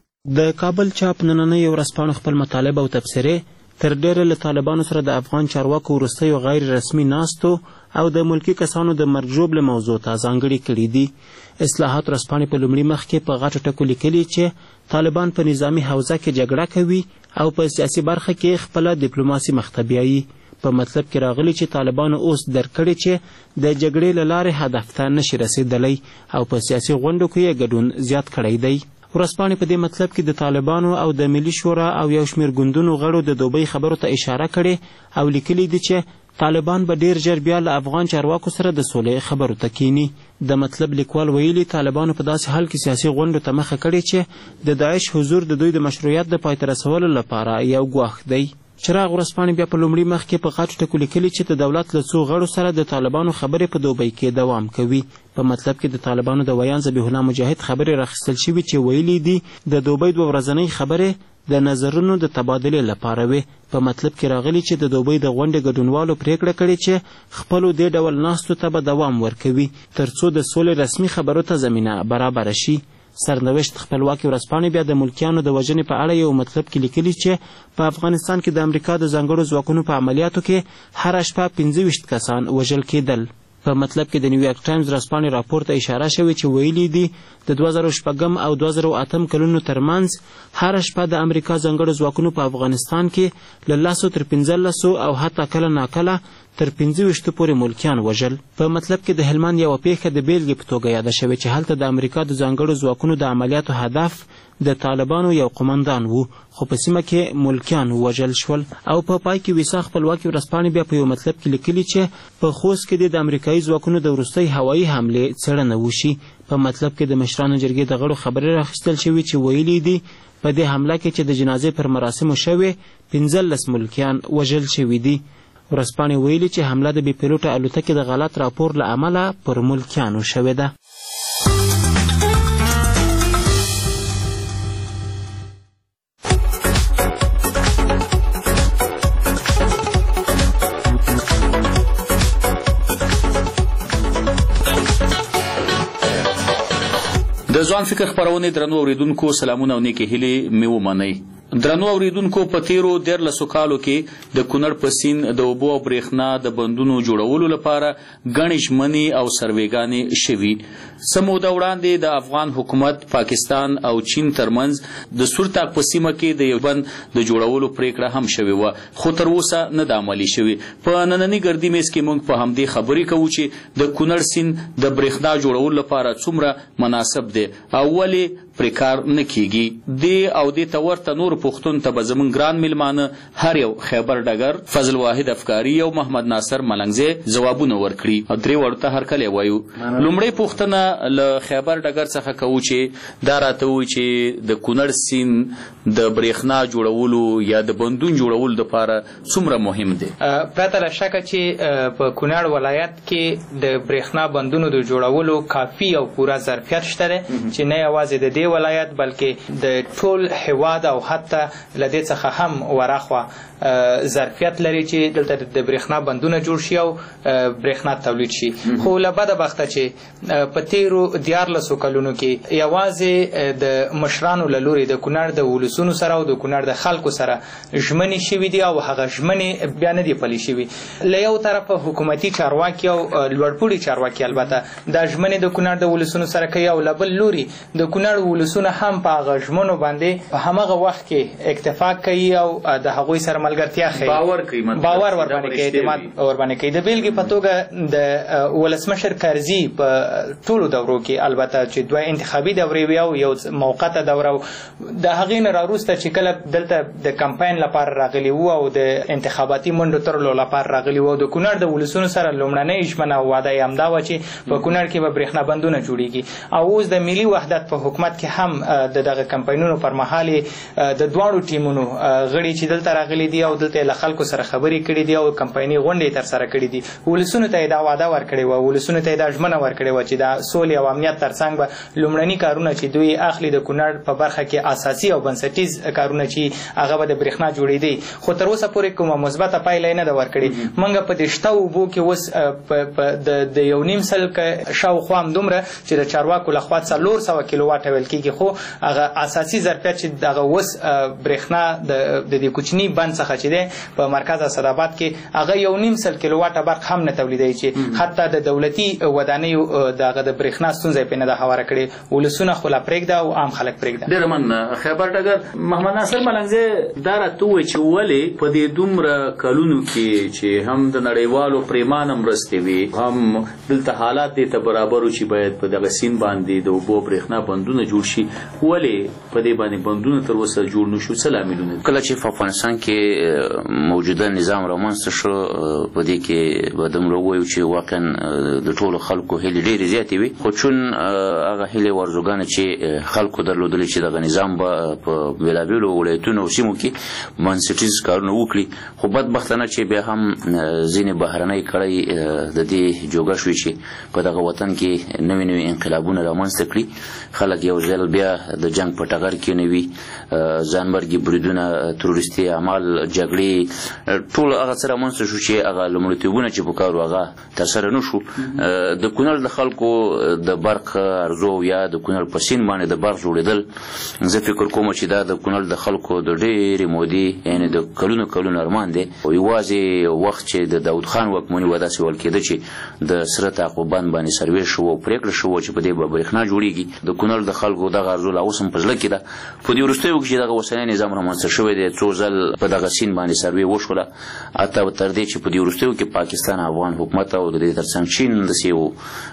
د کابل چاپ نننیو ورځپاڼو خپل مطالب او تبصرې تر ډېره له طالبانو سره د افغان چارواکو وروستیو غیر رسمي ناستو او د ملکي کسانو د مرګ ژوبلې موضوع ته ځانګړي کړي دي. اصلاحات ورځپاڼې په لومړي مخ کې په غټو ټکو لیکلي چې طالبان په نظامي حوزه کې جګړه کوي او په سیاسي برخه کې خپله ډیپلوماسي مخته بیایي. په مطلب کې راغلي چې طالبانو اوس درک کړي چې د جګړې له لارې هدف ته نشي رسېدلی او په سیاسي غونډو کې یې ګډون زیات کړی دی. ورځپاڼې په دې مطلب کې د طالبانو او د ملي شورا او یو شمېر ګوندونو غړو د دوبۍ خبرو ته اشاره کړې او لیکلي دي چې طالبان به ډیر ژر بیا له افغان چارواکو سره د سولې خبرو ته کینی. د مطلب لیکوال ویلي طالبانو په داسې حال کې سیاسي غونډو ته مخه کړې چې د داعش حضور د دوی د مشروعیت د پای ته رسولو لپاره یو ګواښ دی. چراغ ورځپاڼې بیا په لومړي مخ کې په غټو ټکو لیکلي چې د دولت له څو غړو سره د طالبانو خبرې په دوبۍ کې دوام کوي. په مطلب کې د طالبانو د ویان ذبیح الله مجاهد خبرې راخیستل شوي چې ویلي دي د دوبۍ دوه ورځنۍ خبرې د نظرونو د تبادلې لپاره وي. په مطلب کې راغلي چې د دوبۍ د غونډې ګډونوالو پریکړه کړې چې خپلو دې ډول ناستو ته به دوام ورکوي تر څو د سولې رسمي خبرو ته زمینه برابره شي. سرنوشت خپلواکي ورځپاڼې بیا د ملکیانو د وژنې په اړه یو مطلب کې لیکلي چې په افغانستان کې د امریکا د ځانګړو ځواکونو په عملیاتو کې هره شپه پنځه ویشت کسان وژل کېدل. په مطلب کې د نیویارک ټایمز ورځپاڼې راپور ته اشاره شوې چې ویلي دي د دوه زره شپږم او دوه زره اتم کلونو ترمنځ هره شپه د امریکا ځانګړو ځواکونو په افغانستان کې له لسو تر پنځلسو او حتی کله ناکله تر پنځه ویشتو پورې ملکیان وژل. په مطلب کې د هلمند یوه پیښه د بیلګې په توګه یاده شوې چې هلته د امریکا د ځانګړو ځواکونو د عملیاتو هدف د طالبانو یو قمندان وو خو په سیمه کې ملکیان وژل شول. او په پا پای کې ویسا خپلواکي ورځپاڼې بیا په یو مطلب کې لیکلي چې په خوست کې د امریکایي ځواکونو د وروستۍ هوایي حملې څېړنه وشي. په مطلب کې د مشرانو جرګې د غړو خبرې راخیستل شوي چې ویلي دي په دې حمله کې چې د جنازې پر مراسمو شوې پنځلس ملکیان وژل شوي دي. ورځپاڼې ویلي چې حمله د بې پیلوټه الوتکې د غلط راپور له امله پر ملکیانو شوې ده. د ځوان فکر خپرونې درنو اوریدونکو سلامونه او نیکې هیلې مې ومنئ. درنو اوریدونکو په تیرو دیارلسو کالو کې د کونړ په سیند د اوبو او برېښنا د بندونو جوړولو لپاره ګڼې ژمنې او سروېګانې شوي. څه موده وړاندې د افغان حکومت پاکستان او چین ترمنځ د سورتاق په سیمه کې د یو بند د جوړولو پریکړه هم شوې وه خو تر اوسه نه ده عملي شوې. په ننني ګردي میز کې موږ په همدې خبرې کوو چې د کونړ سیند د برېښنا جوړولو لپاره څومره مناسب دی او ولې پرې کار نه کیږي. دې او دې ته ورته نور پوښتنو ته به زموږ ګران میلمانه هر یو خیبر ډګر، فضل واحد افکاري او محمد ناصر ملنګزی ځوابونه ورکړي او درې وړو ته هرکلی وایو. لومړی پوښتنه له خیبر ډګر څخه کوو چې دا راته ووایي چې د کونړ سیند د برېښنا جوړولو یا د بندون جوړولو دپاره څومره مهم دی؟ پرته له شکه چې په کونړ ولایت کې د برېښنا بندونو د جوړولو کافي او پوره ظرفیت شته دی چې نه یوازې د دې ولایت بلکې د ټول هیواد او حتی له دې څخه هم وراخوا ظرفیت لري چې دلته د برېښنا بندونه جوړ شي او برېښنا تولید شي. خو له بده بخته چې په تیرو دیارلسو کلونو کې یوازې د مشرانو له لوري د کونړ د ولسونو سره او د کونړ د خلکو سره ژمنې شوي دي او هغه ژمنې بیا نه دي پلي شوي. له یو طرفه حکومتي چارواکي او لوړپوړي چارواکي البته دا ژمنې د کونړ د ولسونو سره کوي او له بل لوري د کونړ ولسونه هم په هغه ژمنو باندې په همغه وخت کې اکتفا کوي او د هغوی سره ملګرتیا ښیي، باور کوي، باور ورباندې کوي، اعتماد ورباندې کوي. د بیلګې په توګه د ولسمشر کرزي په ټولو دورو کې البته چې دوه انتخابي دورې وي او یو موقته دوره د هغې نه راوروسته چې کله دلته د کمپاین لپاره راغلي وو او د انتخاباتي منډو تړلو لپاره راغلي وو د کونړ د ولسونو سره لومړنۍ ژمنه او وعده یې همدا وه چې په کونړ کې به برېښنا بندونه جوړېږي. او اوس د ملي وحدت په حکومت کې هم د دغه کمپاینونو پر مهال د دواړو ټیمونو غړي چې دلته راغلي دي او دلته له خلکو سره خبرې کړي دي او کمپایني غونډې ترسره کړي دي. ولسونو ته یې دا وعده ورکړې وه، ولسونو ته یې دا ژمنه ورکړې وه چې د سولې او امنیت ترڅنګ به لومړني کارونه چې دوی اخلي د کونړ په برخه کې اساسي او بنسټیز کارونه چې هغه به د برېښنا جوړېدی. خو تر اوسه پورې کومه مثبته پایله یې نه ده ورکړې. موږ په دې شته اوبو کې اوس د یو نیم سل شاوخوا همدومره چې د چارواکو لخوا څلور سوه کیلو واټه ویل کېږي، خو هغه اساسي ظرفیت چې دغه اوس برېښنا د دې کوچني بند څخه چې دی په مرکز اسداباد کې هغه یو نیم سل کیلو واټه برق هم نه تولیدوي چې حتی د دولتي ودانیو دغه د برېښنا ستونزه یې پرې نه ده هواره کړې. ولسونه خو لا پرېږده او عام خلک پرېږده. ډېره مننه خیبر ډګر. محمد ناصر ملنګزی دا راته ووایي چې ولې په دې دومره کلونو کې چې هم د نړیوالو پریمانه مرستې وي هم دلته حالات دې ته برابر و چې باید په دغه سیند باندې د اوبو برېښنا بندونه جوړ شي، ولې په دې باندې بندونه تر اوسه جوړ نه شو؟ څه لاملونه؟ کله چې په افغانستان کې موجوده نظام رامنځته شو په دې کې به دومره ووایو چې واقعا د ټولو خلکو هیلې ډېرې زیاتې وي، خو چون هغه هیلې او ارزوګانې چې خلکو درلودلې چې دغه نظام به په بېلابېلو ولایتونو او سیمو کې بنسټیز کارونه وکړي، خو بدبختانه چې بیا هم ځینې بهرنۍ کړۍ د دې جوګه شوي چې په دغه وطن کې نوي نوي انقلابونه رامنځته کړي. خلک یو ځل بیا د جنګ په ټغر کې نه وي، ځانمرګي بریدونه، تروریستي اعمال، جګړې، ټول هغه څه رامنځته شو چې هغه لومړیتوبونه چې په کار و هغه ترسره نه شو. د کونړ د خلکو د برق ارزو یا د کونړ په سیند باندې د برق جوړېدل، زه فکر کوم چې دا د کونړ د خلکو د ډېرې مودې یعنې د کلونو کلونو ارمان دی. یوازې وخت چې د داود خان واکمني وه داسې ویل کېده چې د سره تعقب بند باندې سروې شو او پرېکړه شوه چې په دې به برېښنا جوړېږي. د کونړ د خلکو دغه ارزو لا اوس هم په زړه کې ده. په دې وروستیو کې چې دغه اوسنی نظام رامنځته شوی دی، څو ځل په دغه سیند باندې سروې وشوله، حتی تر دې چې په دې وروستیو کې پاکستان افغان حکومت او د دې ترڅنګ چین داسې یو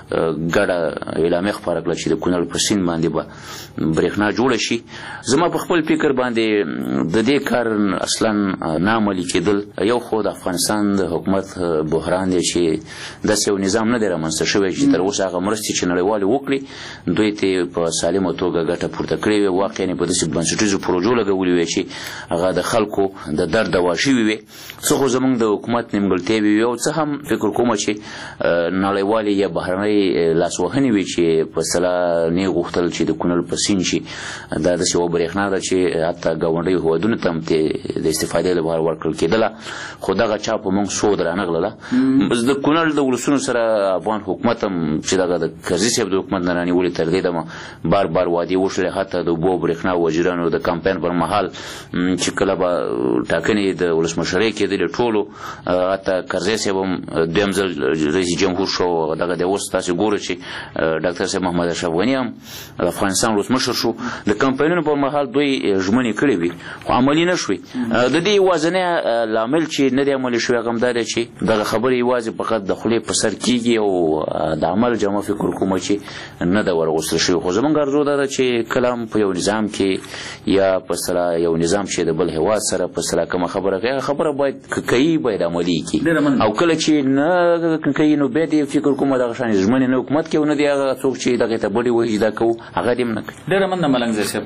ګډه اعلامیه خپاره کړه چې د کونړ په سیند باندې به برېښنا جوړه شي. زما په خپل فکر باندې د دې کار اصلا نه عملي کېدل یو خو د افغانستان د حکومت بحران دی چې داسې یو نظام نه دی رامنځته شوی چې تر اوسه هغه مرستې چې نړیوالې وکړي دوی ته په سالمه توګه ګټه پورته کړې وي، واقعا په داسې بنسټیزو پروژو لګولې وي چې هغه د خلکو د درد دوا شوي وي. څه خو زموږ د حکومت نیمګړتیاوې وي او څه هم فکر کومه چې نړیوالې یا بهرنۍ لاسوهنې وي چې په اصطلاح نه یې غوښتل چې د کونړ په سیند شي. دا داسې یوه برېښنا ده چې حتی ګاونډیو هېوادونو ته هم د استفادې لپاره ورکړل کېدله، خو دغه چا په موږ سود رانغلله. د کونړ د ولسونو سره افغان حکومت هم چې دغه د کرزي صاحب د حکومت نه رانیولې تر دې دمه بار بار وعدې وشولې، حتی د اوبو برېښنا وزیرانو د کمپاین پر مهال چې کله به ټاکنې د ولسمشرۍ کېدلې ټولو، حتی کرزي صاحب هم دویم ځل رئیس جمهور شو. دغه د اوس تاسې ګورئ چې ډاکټر صاحب محمد اشرف غني هم د افغانستان ولسمشر شو. د کمپاینونو پر مهال دوی ژمنې کړې وي خو عملي نه شوې. د دې یوازینی لامل چې نه دی عملي شوی هغه همدا دی چې دغه خبرې یوازې فقط د خولې په سر کېږي او د عمل جامه فکر کومه چې نه ده ورغوستل شوې. خو زموږ ارزو دا ده چې کله هم په یو نظام کې یا په اصطلاح یو نظام چې د بل هېواد سره په اصطلاح کومه خبره کوي هغه خبره باید که کوي باید عملي کړي، او کله چې نه کوي نو بیا دې فکر کومه دغه شانې ژمنې نه حکومت کوي او نه دې هغه څوک چې دغې ته بډې وایي چې دا کوو هغه دې هم نه کوي. ډېره مننه ملنګزی صاحب.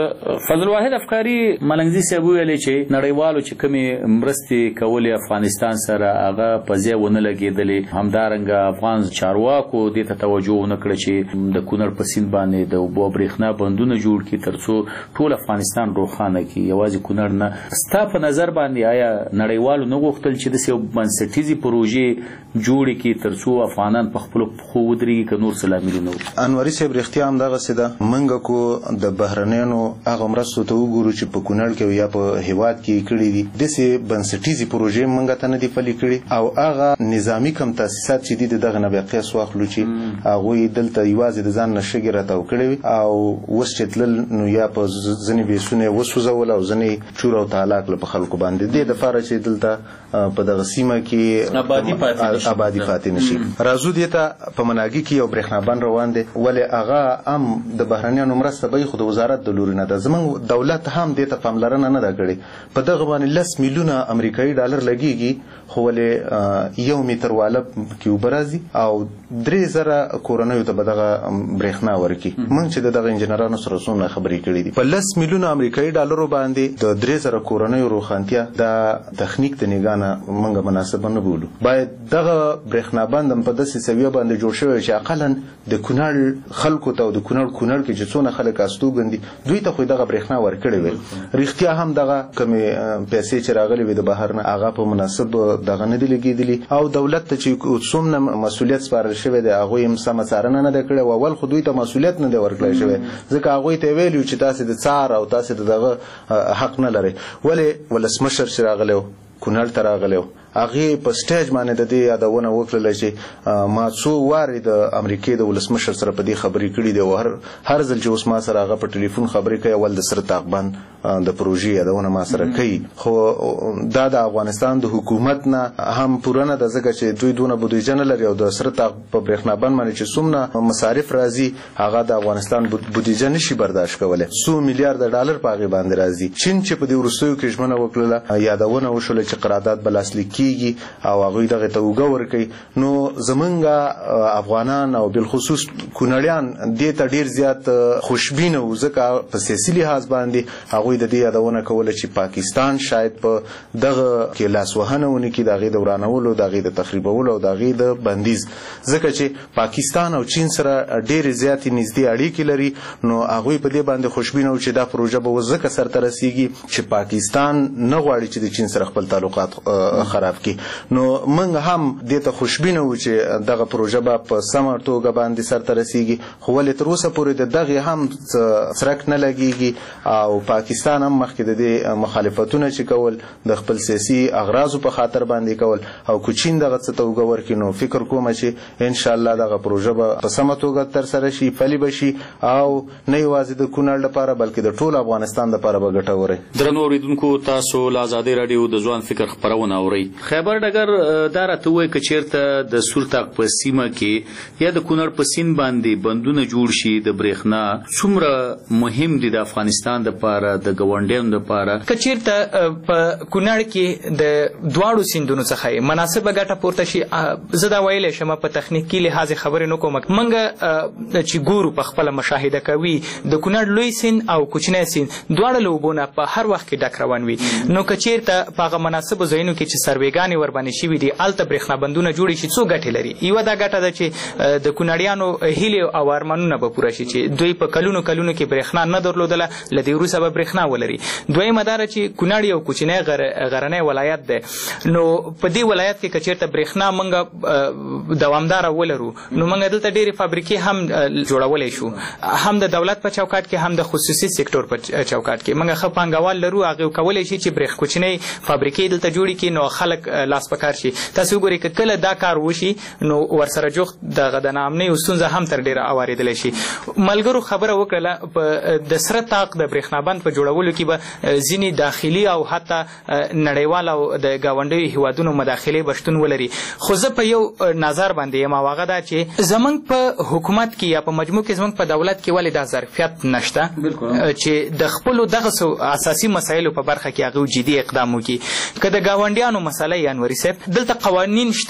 فضل واحد افکاري ملنګزي صاحب ویلې چې نړیوالو چې کومې مرستې کولې افغانستان سره هغه په ځای ونه لګېدلې، همدارنګه افغان چارواکو دې ته توجه ونه کړه چې د کونړ په سیند باندې د اوبو او برېښنا بندونه جوړ کړي ترڅو ټول افغانستان روښانه کړي، یوازې کونړ نه. ستا په نظر باندې آیا نړیوالو نه غوښتل چې داسې یو بنسټیزې پروژې جوړې کړي ترڅو افغانان په خپلو پښو ودرېږي، که نور څه لاملونه وو؟ انوري صاحب رښتیا همدغسې ده. موږ کو د بهرنیانو هغه مرستو ته وګورو چې په کونړ کې یا په هېواد کې کړي دي، داسې بنسټیزې پروژې موږ ته نه دي پلي کړي، او هغه نظامي کم تاسیسات چې دي د دغه نه بیا قیاس واخلو چې هغوی دلته یوازې د ځان نه شګې راتاو کړې وي، او اوس چې تلل نو یا په ځینې بیسونه یې وسوځول او ځینې چور او تالا کړل په خلکو باندې، دې دپاره چې دلته په دغه سیمه کې آبادي پاتې نشي. راځو دې ته په مناګي کې یو برېښنا بند روان دی، ولې هغه هم د بهرنیانو مرسته به خو د وزارت د لوري نه ده. زموږ دولت هم دې ته پاملرنه نه ده کړې. په دغه باندې لس میلیونه امریکایي ډالر لګېږي، خو ولې یو میټر واله کې اوبه راځي او درې زره کورنیو ته به دغه برېښنا ورکړي. موږ چې د دغه انجینرانو سره څومره خبرې کړې دي، په لس میلیونه امریکایي ډالرو باندې د درې زره کورنیو روښانتیا دا تخنیک د نګاه نه موږ مناسبه نه بولو. باید دغه برېښنا بند هم په داسې سویه باندې جوړ شوی چې اقلا د کونړ خلکو ته او د کونړ کونړ کې چې څونه خلک استوګن دي دوی ته خو دغه برېښنا ورکړې وي. رښتیا هم دغه کمې پیسې چې راغلي وي د بهر نه هغه په مناسب دغه نه دي لګېدلي، او دولت ته چې څومره مسؤلیت سپارل شوی دی هغوی هم سمه څارنه نه ده کړې، او اول خو دوی ته مسؤلیت نه دی ورکړی شوی، ځکه هغوی ته یې ویلي چې تاسې د څار او تاسې د دغه حق نه لرئ. ولې ولسمشر چې راغلی و کونړ ته راغلی و، هغې په سټیج باندې د دې یادونه وکړله چې ما څو وارې د امریکې د ولسمشر سره په دې خبرې کړي دي، او هر هر ځل چې اوس ما سره هغه په ټلیفون خبرې کوي اول د سره تاقبان د پروژې یادونه ما سره کوي. خو دا د افغانستان د حکومت نه هم پوره نه ده، ځکه چې دوی دونه بودیجه نه لري، او د سره تاق په برېښنا بند باندې چې څومره مصارف راځي هغه د افغانستان بودیجه نشي برداشت کولی. څو میلیارده ډالر په هغې باندې راځي. چین چې په دې وروستیو کې ژمنه وکړله، یادونه وشوله چې قرارداد به لاسلیک کیږي او هغوی دغه ته اوږه ورکوي. نو زمونږ افغانان او بالخصوص کونړیان دې ته ډېر زیات خوشبینه وو، ځکه په سیاسي لحاظ باندې هغوی د دې یادونه کوله چې پاکستان شاید په دغه کې لاسوهنه ونه کړي، د هغې د ورانولو، د هغې د تخریبولو او د هغې د بندیز، ځکه چې پاکستان او چین سره ډېرې زیاتې نږدې اړیکې لري. نو هغوی په دې باندې خوشبینه وو چې دا پروژه به اوس ځکه سرته رسیږي چې پاکستان نه غواړي چې د چین سره خپل تعلقات خراب کړي. نو موږ هم دې ته خوشبینه وو چې دغه پروژه به په سمه توګه باندې سرته رسیږي، خو ولې تر اوسه پورې د دغې هم څرک نه لګېږي، او پاکستان هم مخکې د دې مخالفتونه چې کول د خپل سیاسي اغراضو په خاطر باندې کول، او که چین دغه څه ته اوږه ورکړي نو فکر کومه چې انشاءالله دغه پروژه به په سمه توګه ترسره شي، پلي به شي، او نه یوازې د کونړ لپاره بلکې د ټول افغانستان لپاره به ګټوره. درنو اورېدونکو، تاسو له ازادۍ راډیو د ځوان فکر خپرونه اورئ. خیبر ډګر دا راته ووایي که چېرته د سورتاق په سیمه کې یا د کونړ په سیند باندې بندونه جوړ شي د برېښنا، څومره مهم دي د افغانستان دپاره، د ګاونډیانو دپاره؟ که چېرته په کونړ کې د دواړو سیندونو څخه مناسبه ګټه پورته شي، زه دا ویلی شم په تخنیکي لحاظ خبرې نه کوم، موږ چې ګورو په خپله مشاهده کوي د کونړ لوی سیند او کوچنی سیند دواړه له اوبو نه په هر وخت کې ډک روان وي. نو که چېرته په هغه مناسبو ځایونو کې چې سروېګانې ورباندې شوي دي هلته برېښنا بندونه جوړې شي، څو ګټې لري. یوه دا ګټه ده چې د کونړیانو هیلې او ارمانونه به پوره شي چې دوی په کلونو کلونو کې برېښنا نه درلودله، له دې وروسته به برېښنا ولري. دویمه دا ده چې کونړ یو کوچنی غرنی ولایت دی، نو په دې ولایت کې که چېرته برېښنا موږ دوامداره ولرو نو موږ دلته ډېرې فابریکې هم جوړولی شو، هم د دولت په چوکاټ کې هم د خصوصي سکتور په چوکاټ کې. موږ ښه پانګوال لرو، هغې کولی شي چې برېښ کوچنۍ فابریکې دلته جوړې کړي، نو خلک لاس په کار شي. تاسو وګورئ که کله دا کار وشي نو ورسره جوخت دغه د ناامنۍ ستونزه هم تر ډېره اورېدلی شي. ملګرو خبره وکړله په د سره تاق د برېښنا بند په جوړولو کې به ځینې داخلي او حتی نړیوال او د ګاونډیو هیوادونو مداخلې به شتون ولري. خو زه په یو نظر باندې یم، او هغه دا چې زموږ په حکومت کې یا په مجموع کې زموږ په دولت کې ولې دا ظرفیت نشته چې د خپلو دغسو اساسي مسایلو په برخه کې هغوی جدي اقدام وکړي. که د ګاونډیانو مسله یې انوري صاحب، دلته قوانین شته دی،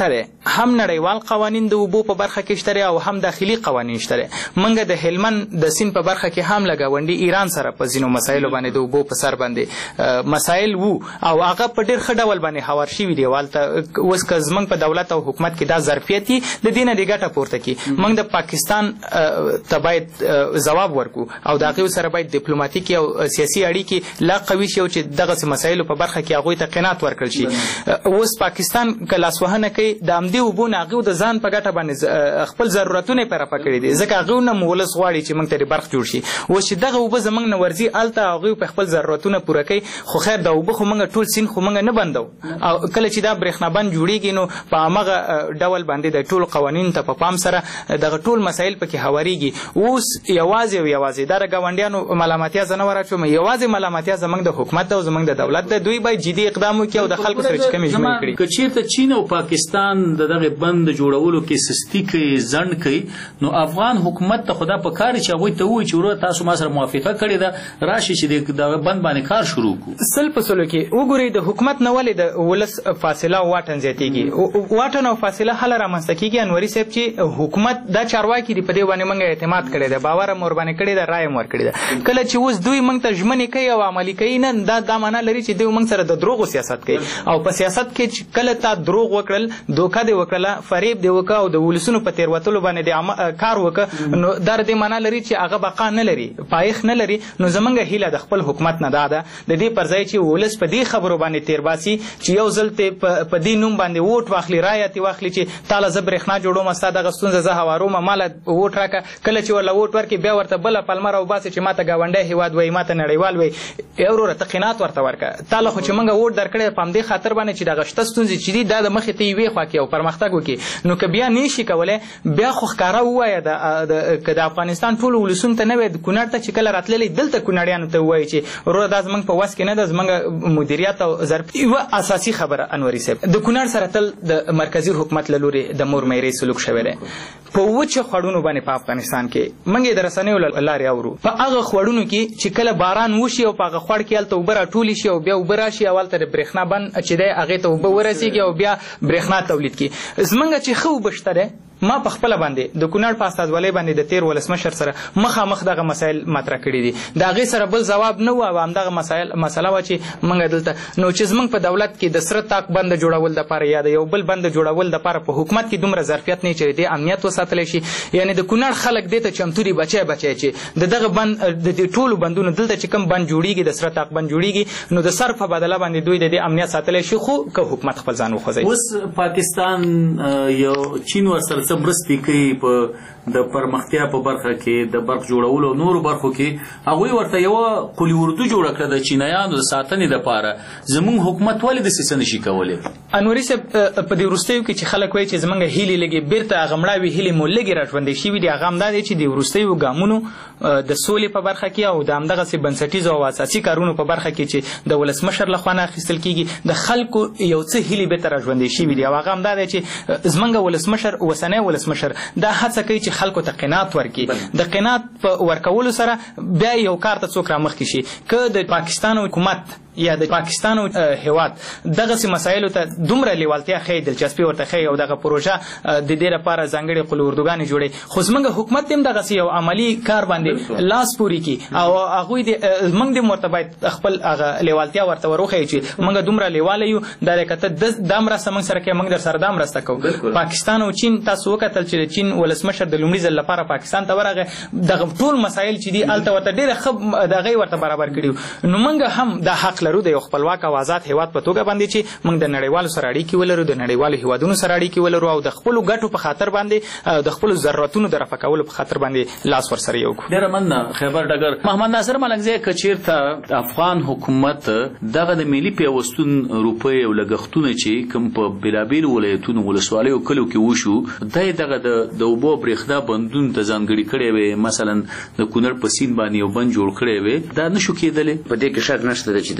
هم نړیوال قوانین د اوبو په برخه کې شته او هم داخلي قوانین شته. موږ د هلمند د سیند په برخه کې هم لګاونډي ایران سره په ځینو مسایلو باندې د اوبو په سر باندې مسایل وو او هغه په ډېر ښه ډول باندې هوار شوي دي. والته اوس که زموږ په دولت او حکومت کې دا ظرفیت دي د دې نه دې ګټه پورته کړي. موږ د پاکستان ته باید ځواب ورکړو او د هغوی سره باید ډیپلوماتیکي او سیاسي اړیکې لا قوي شي او چې دغسې مسایلو په برخه کې هغوی ته قناعت ورکړل شي. اوس پاکستان که لاسوهنه کوي د همدې اوبو نه هغوی د ځان په ګټه باندې خپل ضرورتونه یې په رفع کړي دي، ځکه هغوی نه ولس غواړي چې موږ ته برق جوړ شي. اوس چې دغه اوبه زموږ نه ورځي هلته هغوی په خپل ضرورتونه پوره کوي. خو خیر د اوبه خو موږ ټول سیند خو موږ نه بندو او کله چې دا برېښنا بند جوړېږي نو په همغه ډول باندې د ټول قوانینو ته په پام سره دغه ټول مسایل پکې هوارېږي. اوس یوازې او یوازې دا د ګاونډیانو ملامتیا زه نه ور اچوم، یوازې ملامتیا زموږ د حکومت او زموږ د دولت ده. دوی باید جدي اقدام وکړي او د خلکو سره چې کمې ژمنې کړي. که چېرته چین او پاکستان د دغه بند جوړولو کې سستي کوي، ځنډ کوي، نو افغان حکومت ته خو دا پکار چې هغوی ته ووایي چې وروره تاسو ما سره موافقه کړې ده، راشي چې دغه بند باندې کار شروع کړو. سل په سلو کې وګورئ د حکومت نه ولې د ولس فاصله او واټن زیاتېږي. واټن او فاصله هله رامنځته کېږي انوري صاحب چې حکومت دا چارواکي دي په دې باندې موږ اعتماد کړی دی، باور هم ورباندې کړی دی، رایه هم ورکړې ده. کله چې اوس دوی موږ ته ژمنې کوي او عملي کوي نه دا دا معنا لري چې دوی موږ سره د دروغو سیاست کوي. او په سیاست کې چې کله تا دروغ وکړل، دوکه دې وکړله، فریب دې وکړه او د ولسونو په تېروتلو باندې دې کار وکړه، نو دا د دې معنا لري چې هغه بقا نه لري، پایښت نه لري. نو زموږ هیله د خپل حکومت نه دا ده د دې پر ځای چې ولس په دې خبرو باندې تېر باسي چې یو ځل ته په دې نوم باندې ووټ واخلي، رایه ترې واخلي چې تاله زه برېښنا جوړوم، ستا دغه ستونزه زه هواروم، ماله ووټ راکړه. کله چې ورله ووټ ورکړي بیا ورته بله پلمه راوباسي چې ما ته ګاونډی هېواد وایي، ما ته نړیوال وایي. ای وروره ته قناعت ورته ورکړه، تاله خو چې موږ ووټ درکړی په همدې خاطر باندې چې دغه شته ستونزې چې دي دا د مخې ته یوې خوا کړي او پرمختګ وکړي. نو که بیا نه شي کولی بیا خو ښکاره ووایه که د افغانستان ټولو ولسونو ته نه وایي، کونړ ته چې کله راتللی دلته کونړیانو ته ووایي چې وروره دا زموږ په وس کې نه ده، زموږ مدیریت او ظرف. یوه اساسي خبره انوري صاحب، د کونړ سره تل د مرکزي حکومت له لورې د مور میرې سلوک شوی دی. په وچه خوړونو باندې په افغانستان کې موږ یې د رسنیو له لارې اورو، په هغه خوړونو کې چې کله باران وشي او په هغه خوړ کې هلته اوبه راټولې شي او بیا اوبه راشي او هلته د برېښنا بند چې دی هغې ته اوبه ورسېږي او بیا برېښنا تولید کړي. زموږ چې ښه اوبه شته دی، ما په خپله باندې د کونړ په استازولۍ باندې د تېر ولسمشر سره مخامخ دغه مسایل مطرح کړي دي. د هغې سره بل ځواب نه و او همدغه مسایل مسله وه چې موږ دلته نو چې زموږ په دولت کې د سره تاک بند جوړول دپاره یا د یو بل بند جوړول دپاره په حکومت کې دومره ظرفیت نه چې دې امنیت وساتلی شي. یعنې د کونړ خلک دې ته چمتو دي بچی بچی چې د دغه بند د دې ټولو بندونو دلته چې کوم بند جوړېږي د سره تاک بند جوړېږي نو د سر په بدله باندې دوی د دې امنیت ساتلی شي، خو که حکومت خپل ځان وخوځوي. اوس پاکستان یو چین ورسره څه مرستې کوي په د پرمختیا په برخه کې د برق جوړولو او نورو برخو کې. هغوی ورته یوه قلي اردو جوړه کړه د چینایانو د ساتنې دپاره. زموږ حکومت ولې داسې څه نشي کولی؟ انوري صاحب په دې وروستیو کې چې خلک وایي چې زموږ هیلې لږې بېرته هغه مړاوې هیلې مو لږې راژوندۍ شوي دي، هغه همدا دی چې د وروستیو ګامونو د سولې په برخه کې او د همدغسې بنسټیزو او اساسي کارونو په برخه کې چې د ولسمشر لخوا نه اخیستل کېږي د خلکو یو څه هیلې بېرته راژوندۍ شوي دي. او هغه همدا دی چې زموږ ولسمشر اوسنی ولسمشر دا هڅه کوي چې خلکو ته قناعت ورکړي. د قناعت په ورکولو سره بیا یو کار ته څوک رامخکې شي. که د پاکستان حکومت یا د پاکستان هیواد دغسې مسایلو ته دومره لیوالتیا ښیي، دلچسپي ورته ښیي او دغه پروژه د دې لپاره ځانګړې قلي اردوګانې جوړوي، خو زموږ حکومت دې هم دغسې یو عملي کار باندې لاس پورې کړي او هغوی موږ دې هم ورته باید خپل هغه لیوالتیا ورته ور وښیي چې موږ دومره لیواله یو، دا دی که ته دا مرسته موږ سره کوې موږ در سره دا مرسته کوو. پاکستان او چین تاسو وکتل چې د چین ولسمشر د لومړي ځل لپاره پاکستان ته ورغی، دغه ټول مسایل چې دي هلته ورته ډېره ښه دغه ورته برابر کړي. نو موږ هم دا حق لرو د یو خپلواک او آزاد هیواد په توګه باندې چې موږ د نړیوالو سره اړیکې ولرو، د نړیوالو هیوادونو سره اړیکې ولرو او د خپلو ګټو په خاطر باندې د خپلو ضرورتونو د رفع کولو په خاطر باندې لاس ورسره یو کړو. ډېره مننه خیبر ډګر. محمد ناصر ملنګزی، که چېرته افغان حکومت دغه د ملي پیوستون روپۍ او لګښتونه چې کوم په بېلابېلو ولایتونو ولسوالیو او کلیو کې وشو دی دغه د اوبو برېښنا بندونو ته ځانګړي کړی وی، مثلا د کونړ په سیند باندې یو بند جوړ کړی وی، دا نشو کېدلی؟ په دې کې شک نشته چې د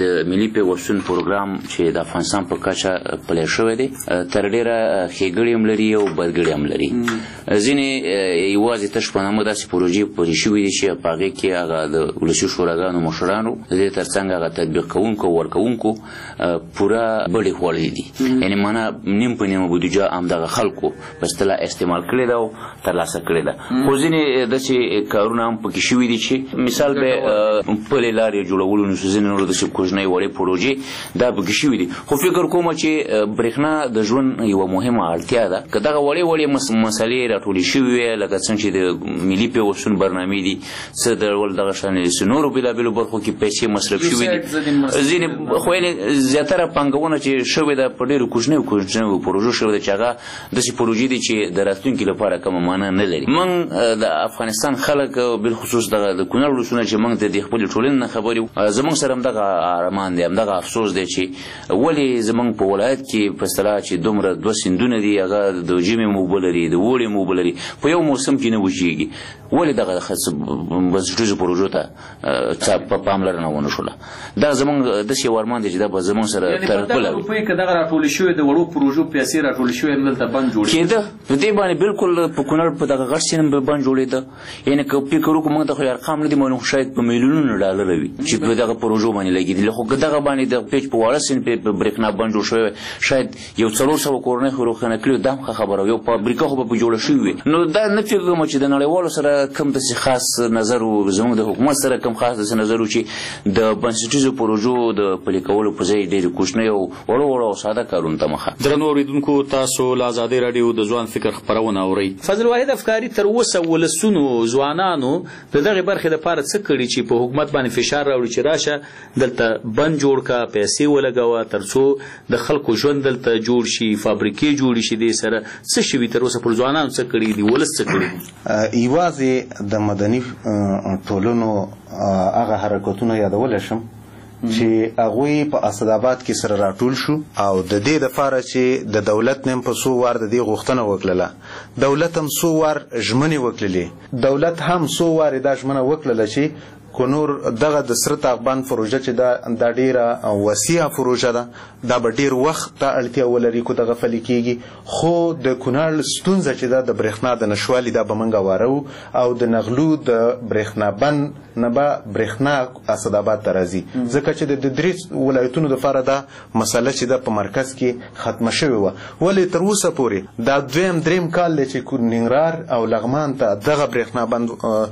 د ملي پیوستون پروګرام چې د افغانستان په کچه پلی شوی دی تر ډیره ښېګړې هم لري او بدګړې هم لري. ځینې یوازې تش په نامه داسې پروژې پلي شوي دي چې په هغې کې هغه د ولسي شوراګانو مشرانو د دې تر څنګ هغه تطبیق کوونکو او ورکوونکو پوره بډې خوړلې دي، یعنې معنا نیم په نیمه بودیجه همدغه خلکو په اصطلاح استعمال کړې ده او ترلاسه کړې ده. خو ځینې داسې کارونه هم پکې شوي دي چې مثال به پلې لارې جوړولو نو ځینې نور داسې کوچنۍ وړې پروژې دا پکې شوي دي. خو فکر کوم چې برېښنا د ژوند یوه مهمه اړتیا ده. که دغه وړې وړې مسلې راټولې شوي وي لکه څنګه چې د ملي پیوستون برنامې دي، څه ډول دغه شانې داسې نورو بېلابېلو برخو کې پیسې مصرف شوي دي. ځینې خو یعنې زیاتره پانګونه چې شوې ده په ډېرو کوچنیو کوچنیو پروژو شوې ده چې هغه داسې پروژې دي چې د راتلونکي لپاره کومه معنا نه لري. موږ د افغانستان خلک بالخصوص دغه د کونړ ولسونه چې موږ د دې خپلې ټولنې نه خبر یو، زموږ سره همدغه ارمان دی، همدغه افسوس دی چې ولې زموږ په ولایت کې په اصطلاح چې دومره دوه سیندونه دي، هغه د ژمي هم اوبه لري، د اوړي هم اوبه لري، په یو موسم کې نه وچېږي. ولې دغه بنسټیزو پروژو ته پاملرنه ونه شوله؟ دا زموږ داسې یو ارمان دی چې دا به زموږ سره تر بله وي. روپۍ که دغه راټولې شوې د وړو پروژو پیسې راټولې شوې همدلته بند جوړېده کېده. په دې باندې بالکل په کونړ په دغه غټ سیند به بند جوړېده. یعنې که فکر وکړو موږ ته خو ارقام نه دي معلوم، خو شاید په میلیونونو ډالره وي چې په دغه پروژو باندې لګېدلي. خو که دغه باندې د پیج په واړه سیند په برېښنا بند جوړ شوی شاید یو څلور سوه کورنۍ خو روښانه کړي، دا هم ښه خبره، یو فابریکه خو به په جوړه شوې وي. نو دا نه فکر کوم چې د نړیوالو سره کوم داسې خاص نظر و، زموږ د حکومت سره کوم خاص داسې نظر و چې د بنسټیزو پروژو د پلي کولو په ځای ډېرې کوچنۍ او وړو وړو او ساده کارونو ته مخه. درنو اورېدونکو، تاسو له ازادۍ راډیو د ځوان فکر خپرونه اورئ. فضل واحد افکاري تر اوسه ولسونو ځوانانو د دغې برخې دپاره څه کړي چې په حکومت باندې فشار راوړي چې راشه دلته بند جوړ کا، پیسې ولګوه تر څو د خلکو ژوند دلته جوړ شي، فابریکې جوړې شي. دې سره څه شوي تر اوسه پر ځوانانو څه کړي دي، ولس څه کړي دي؟ یوازې د مدني ټولنو هغه حرکتونه یادولی شم چې هغوی په اسداباد کې سره راټول شو او د دې دپاره چې د دولت نه هم په څو وار د دې غوښتنه وکړله، دولت هم څو وار ژمنې وکړلې، دولت هم څو وار دا ژمنه وکړله چې کونور دغه د سره تاغبند پروژه چې دا ډیره وسیعه پروژه ده، دا به ډیر وخت ته اړتیا ولري کو دغه پلي کېږي. خو د کونړ ستونزه چې ده د برېښنا د نشوالي دا به موږ وارو او د نغلو د برېښنا بند نه به برېښنا اسداباد ته راځي، ځکه چې د درې ولایتونو دپاره دا مسله چې ده په مرکز کې ختمه شوې وه. ولې تر اوسه پورې دا دویم دریم کال دی چې ننګرهار او لغمان ته دغه برېښنا بند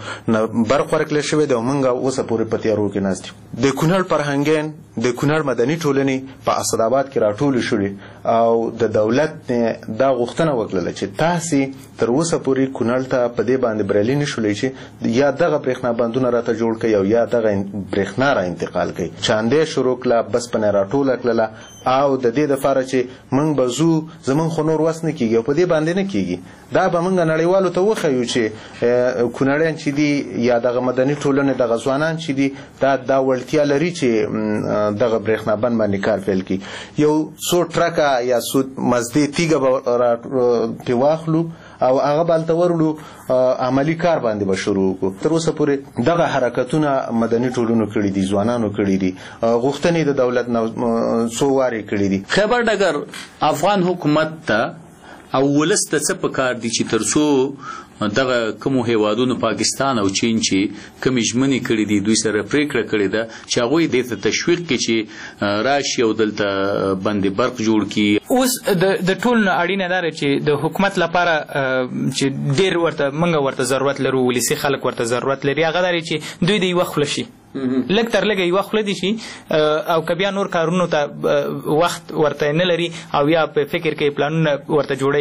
برق ورکړل شوی دی او موږ اوسه پورې په تیارو کې ناست یو. د کونړ فرهنګین د کونړ مدني ټولنې په اسداباد کې راټولې شوې او د دولت دا غوښتنه وکړله چې تاسې تر اوسه پورې کونړ ته په دې باندې بریالي نه شولئ چې یا دغه برېښنا بندونه راته جوړ کړئ او یا دغه برېښنا را انتقال کړئ. چاندې شروع کړه، بس پنې راټوله کړله او د دې دپاره چې موږ به ځو، زموږ خو نور وس نه کېږي او په دې باندې نه کېږي. دا به موږ نړیوالو ته وښیو چې کونړیان چې دي یا دغه مدني ټولنې دغه ځوانان چې دي دا دا وړتیا لري چې دغه برېښنا بند باندې کار پیل کړي. یو څو ټرکه یا څو مزدې تیږه به پرې واخلو او هغه به هلته ورولو، عملي کار باندې به شروع وکړو. تر اوسه پورې دغه حرکتونه مدني ټولنو کړي دي، ځوانانو کړي دي، غوښتنې د دولت نه څو وارې کړي دي. خیبر ډګر افغان حکومت ته او ولس ته څه پکار دي چې تر څو دغه کومو هیوادونو پاکستان او چین چې کومې ژمنې کړي دي دوی سره پریکړه کړې ده چې هغوی دې ته تشویق کړي چې راشي او دلته بندې برق جوړ کړي؟ اوس د ټول نه اړینه دا ده چې د حکومت لپاره چې ډېر ورته موږ ورته ضرورت لرو، ولسي خلک ورته ضرورت لري، هغه دا چې دوی د یوه خوله شي، لږ تر لږه یوه خوله دي شي او که بیا نور کارونو ته وخت ورته نه لري او یا په فکر کې پلانونه ورته جوړوي،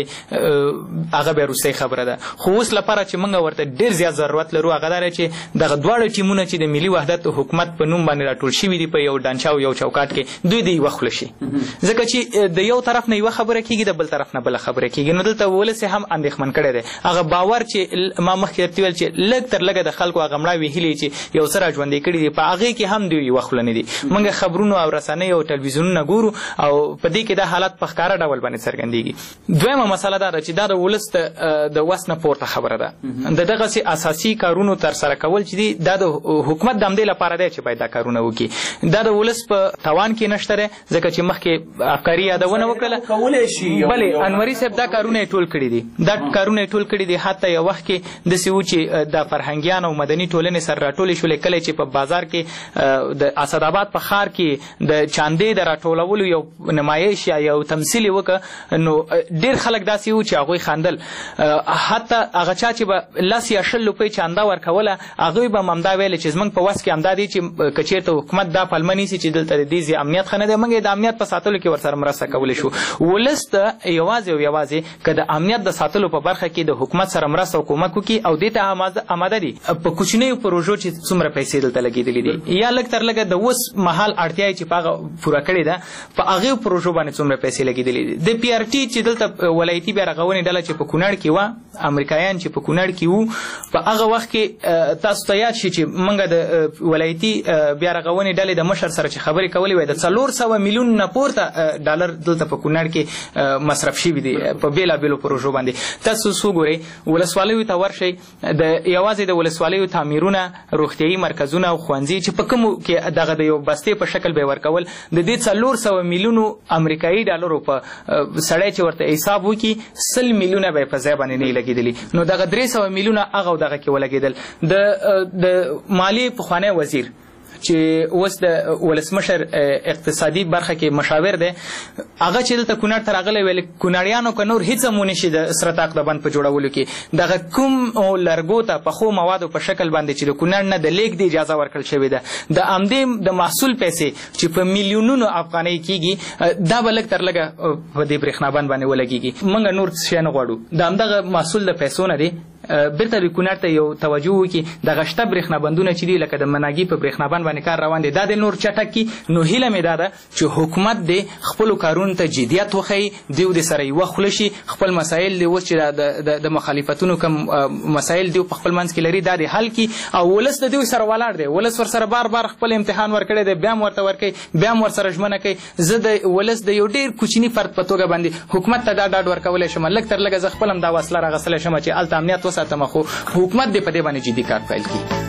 هغه بیا وروستۍ خبره ده. خو اوس لپاره چې موږ ورته ډېر زیات ضرورت لرو هغه دا چې دغه دواړه ټیمونه چې د ملي وحدت حکومت په نوم باندې راټول شوي دي په یو ډانچه او یو چوکاټ کې، دوی د یوه خوله شي. ځکه چې د یو طرف نه یوه خبره کېږي، د بل طرف نه بله خبره کېږي. نو دلته ولس هم اندېښمن کړی دی. هغه باور چې ما مخکې درته ویل چې لږ تر لږه د خلکو هغه مړاوې هیلې چې یو څه را ژوندی کړي کړي دي په هغې کې هم دوی یوه خوله نه دي. موږ خبرونو او رسنۍ او ټلویزیونونه ګورو او په دې کې دا حالت په ښکاره ډول باندې څرګندېږي. دویمه مسله دا ده چې دا د ولس د وس نه پورته خبره ده. د دغسې اساسي کارونو ترسره کول چې دي دا د حکومت د همدې لپاره دی چې باید دا کارونه وکړي. دا د ولس په توان کې نشته دی ځکه چې مخکې افکاري یادونه وکړله. بلې انوري صاحب دا کارونه یې ټول کړي دي دا کارونه یې ټول کړي دي. حتی یو وخت کې داسې و چې د فرهنګیان او مدني ټولنې سره راټولې شولې کله چې په بازار کې د اسداباد په ښار کې د چاندې د راټولولو یو نمایش یا یو تمثیل یې وکړه نو ډېر خلک داسې و چې هغوی خندل. حتی هغه چا چې به لس یا شل روپۍ چانده ورکوله هغوی به همدا ویلې چې زموږ په وس کې همدا دی چې که چېرته حکومت دا پلمه نیسي چې دلته د دې ځای امنیت ښه نه دی موږ یې د امنیت په ساتلو کې ورسره مرسته کولی شو. ولس ته یوازې او یوازې که د امنیت د ساتلو په برخه کې د حکومت سره مرسته او کومک وکړي او دې ته اماده دي. په کوچنیو پروژو چې څومره پیسې دلته لګېدلې دي یا لږ تر لږه د اوس مهال اړتیا چې په هغه پوره کړې ده په هغې پروژو باندې څومره پیسې لګېدلې دي. د پی آر ټي چې دلته ولایتي بیا رغونې ډله چې په کونړ کې وه امریکایان چې په کونړ کې وو په هغه وخت کې تاسو ته یاد شي چې موږ د ولایتي بیا رغونې ډلې د مشر سره چې خبرې کولې وای د څلور سوه میلیون نه پورته ډالر دلته په کونړ کې مصرف شوي دي په بېلابېلو پروژو باندې. تاسو وګورئ ولسوالیو ته ورشئ د یوازې د ولسوالیو تعمیرونه روغتیایي مرکزونه او ښوونځي چې په کومو کې دغه د یو بستې په شکل به یې ورکول د دې څلور سوه میلیونو امریکایي ډالرو په سړی چې ورته حساب وکړي سل میلیونه به یې په ځای باندې نه لګېدلي نو دغه درې سوه میلیونه هغه او دغه کې ولګېدل. د د مالیې پخوانی وزیر چې اوس د ولسمشر اقتصادي برخه کې مشاور دی هغه چې دلته کونړ ته راغلی ویل کونړیانو که نور هېڅ هم ونه شي د سره طاق د بند په جوړولو کې دغه کوم لرګو ته پخو موادو په شکل باندې چې د کونړ نه د لیږد اجازه ورکړل شوې ده د همدې د محصول پیسې چې په میلیونونو افغانۍ کېږي دا به لږ تر لږه په دې برېښنا بند باندې ولګېږي. موږ نور څه شی نه غواړو د همدغه محصول د پیسو نه دی بیرته د کونړ ته یو توجه وکړي دغه شته برېښنا بندونه چې دي لکه د مناګي په برېښنا بند باندې کار روان دی دا د نور چټک کړي. نو هیله مې دا ده چې حکومت دې خپلو کارونو ته جدیت وښیي دوی د سره یوه خوله شي خپل مسایل دی اوس چې د مخالفتونو کوم مسایل دوی په خپل منځ کې لري دا د حل کړي او ولس د دوی سره ولاړ دی. ولس ورسره بار بار خپل امتحان ورکړی دی بیا هم ورته ورکوي بیا هم ورسره ژمنه کوي. زه د ولس د یو ډېر کوچني فرد په توګه باندې حکومت ته دا ډاډ ورکولی شم لږ تر لږه زه خپل هم دا وسله راغستلی شم چې هلته امنیت وساتم خو حکومت دې په دې باندې جدي کار پیل کړي.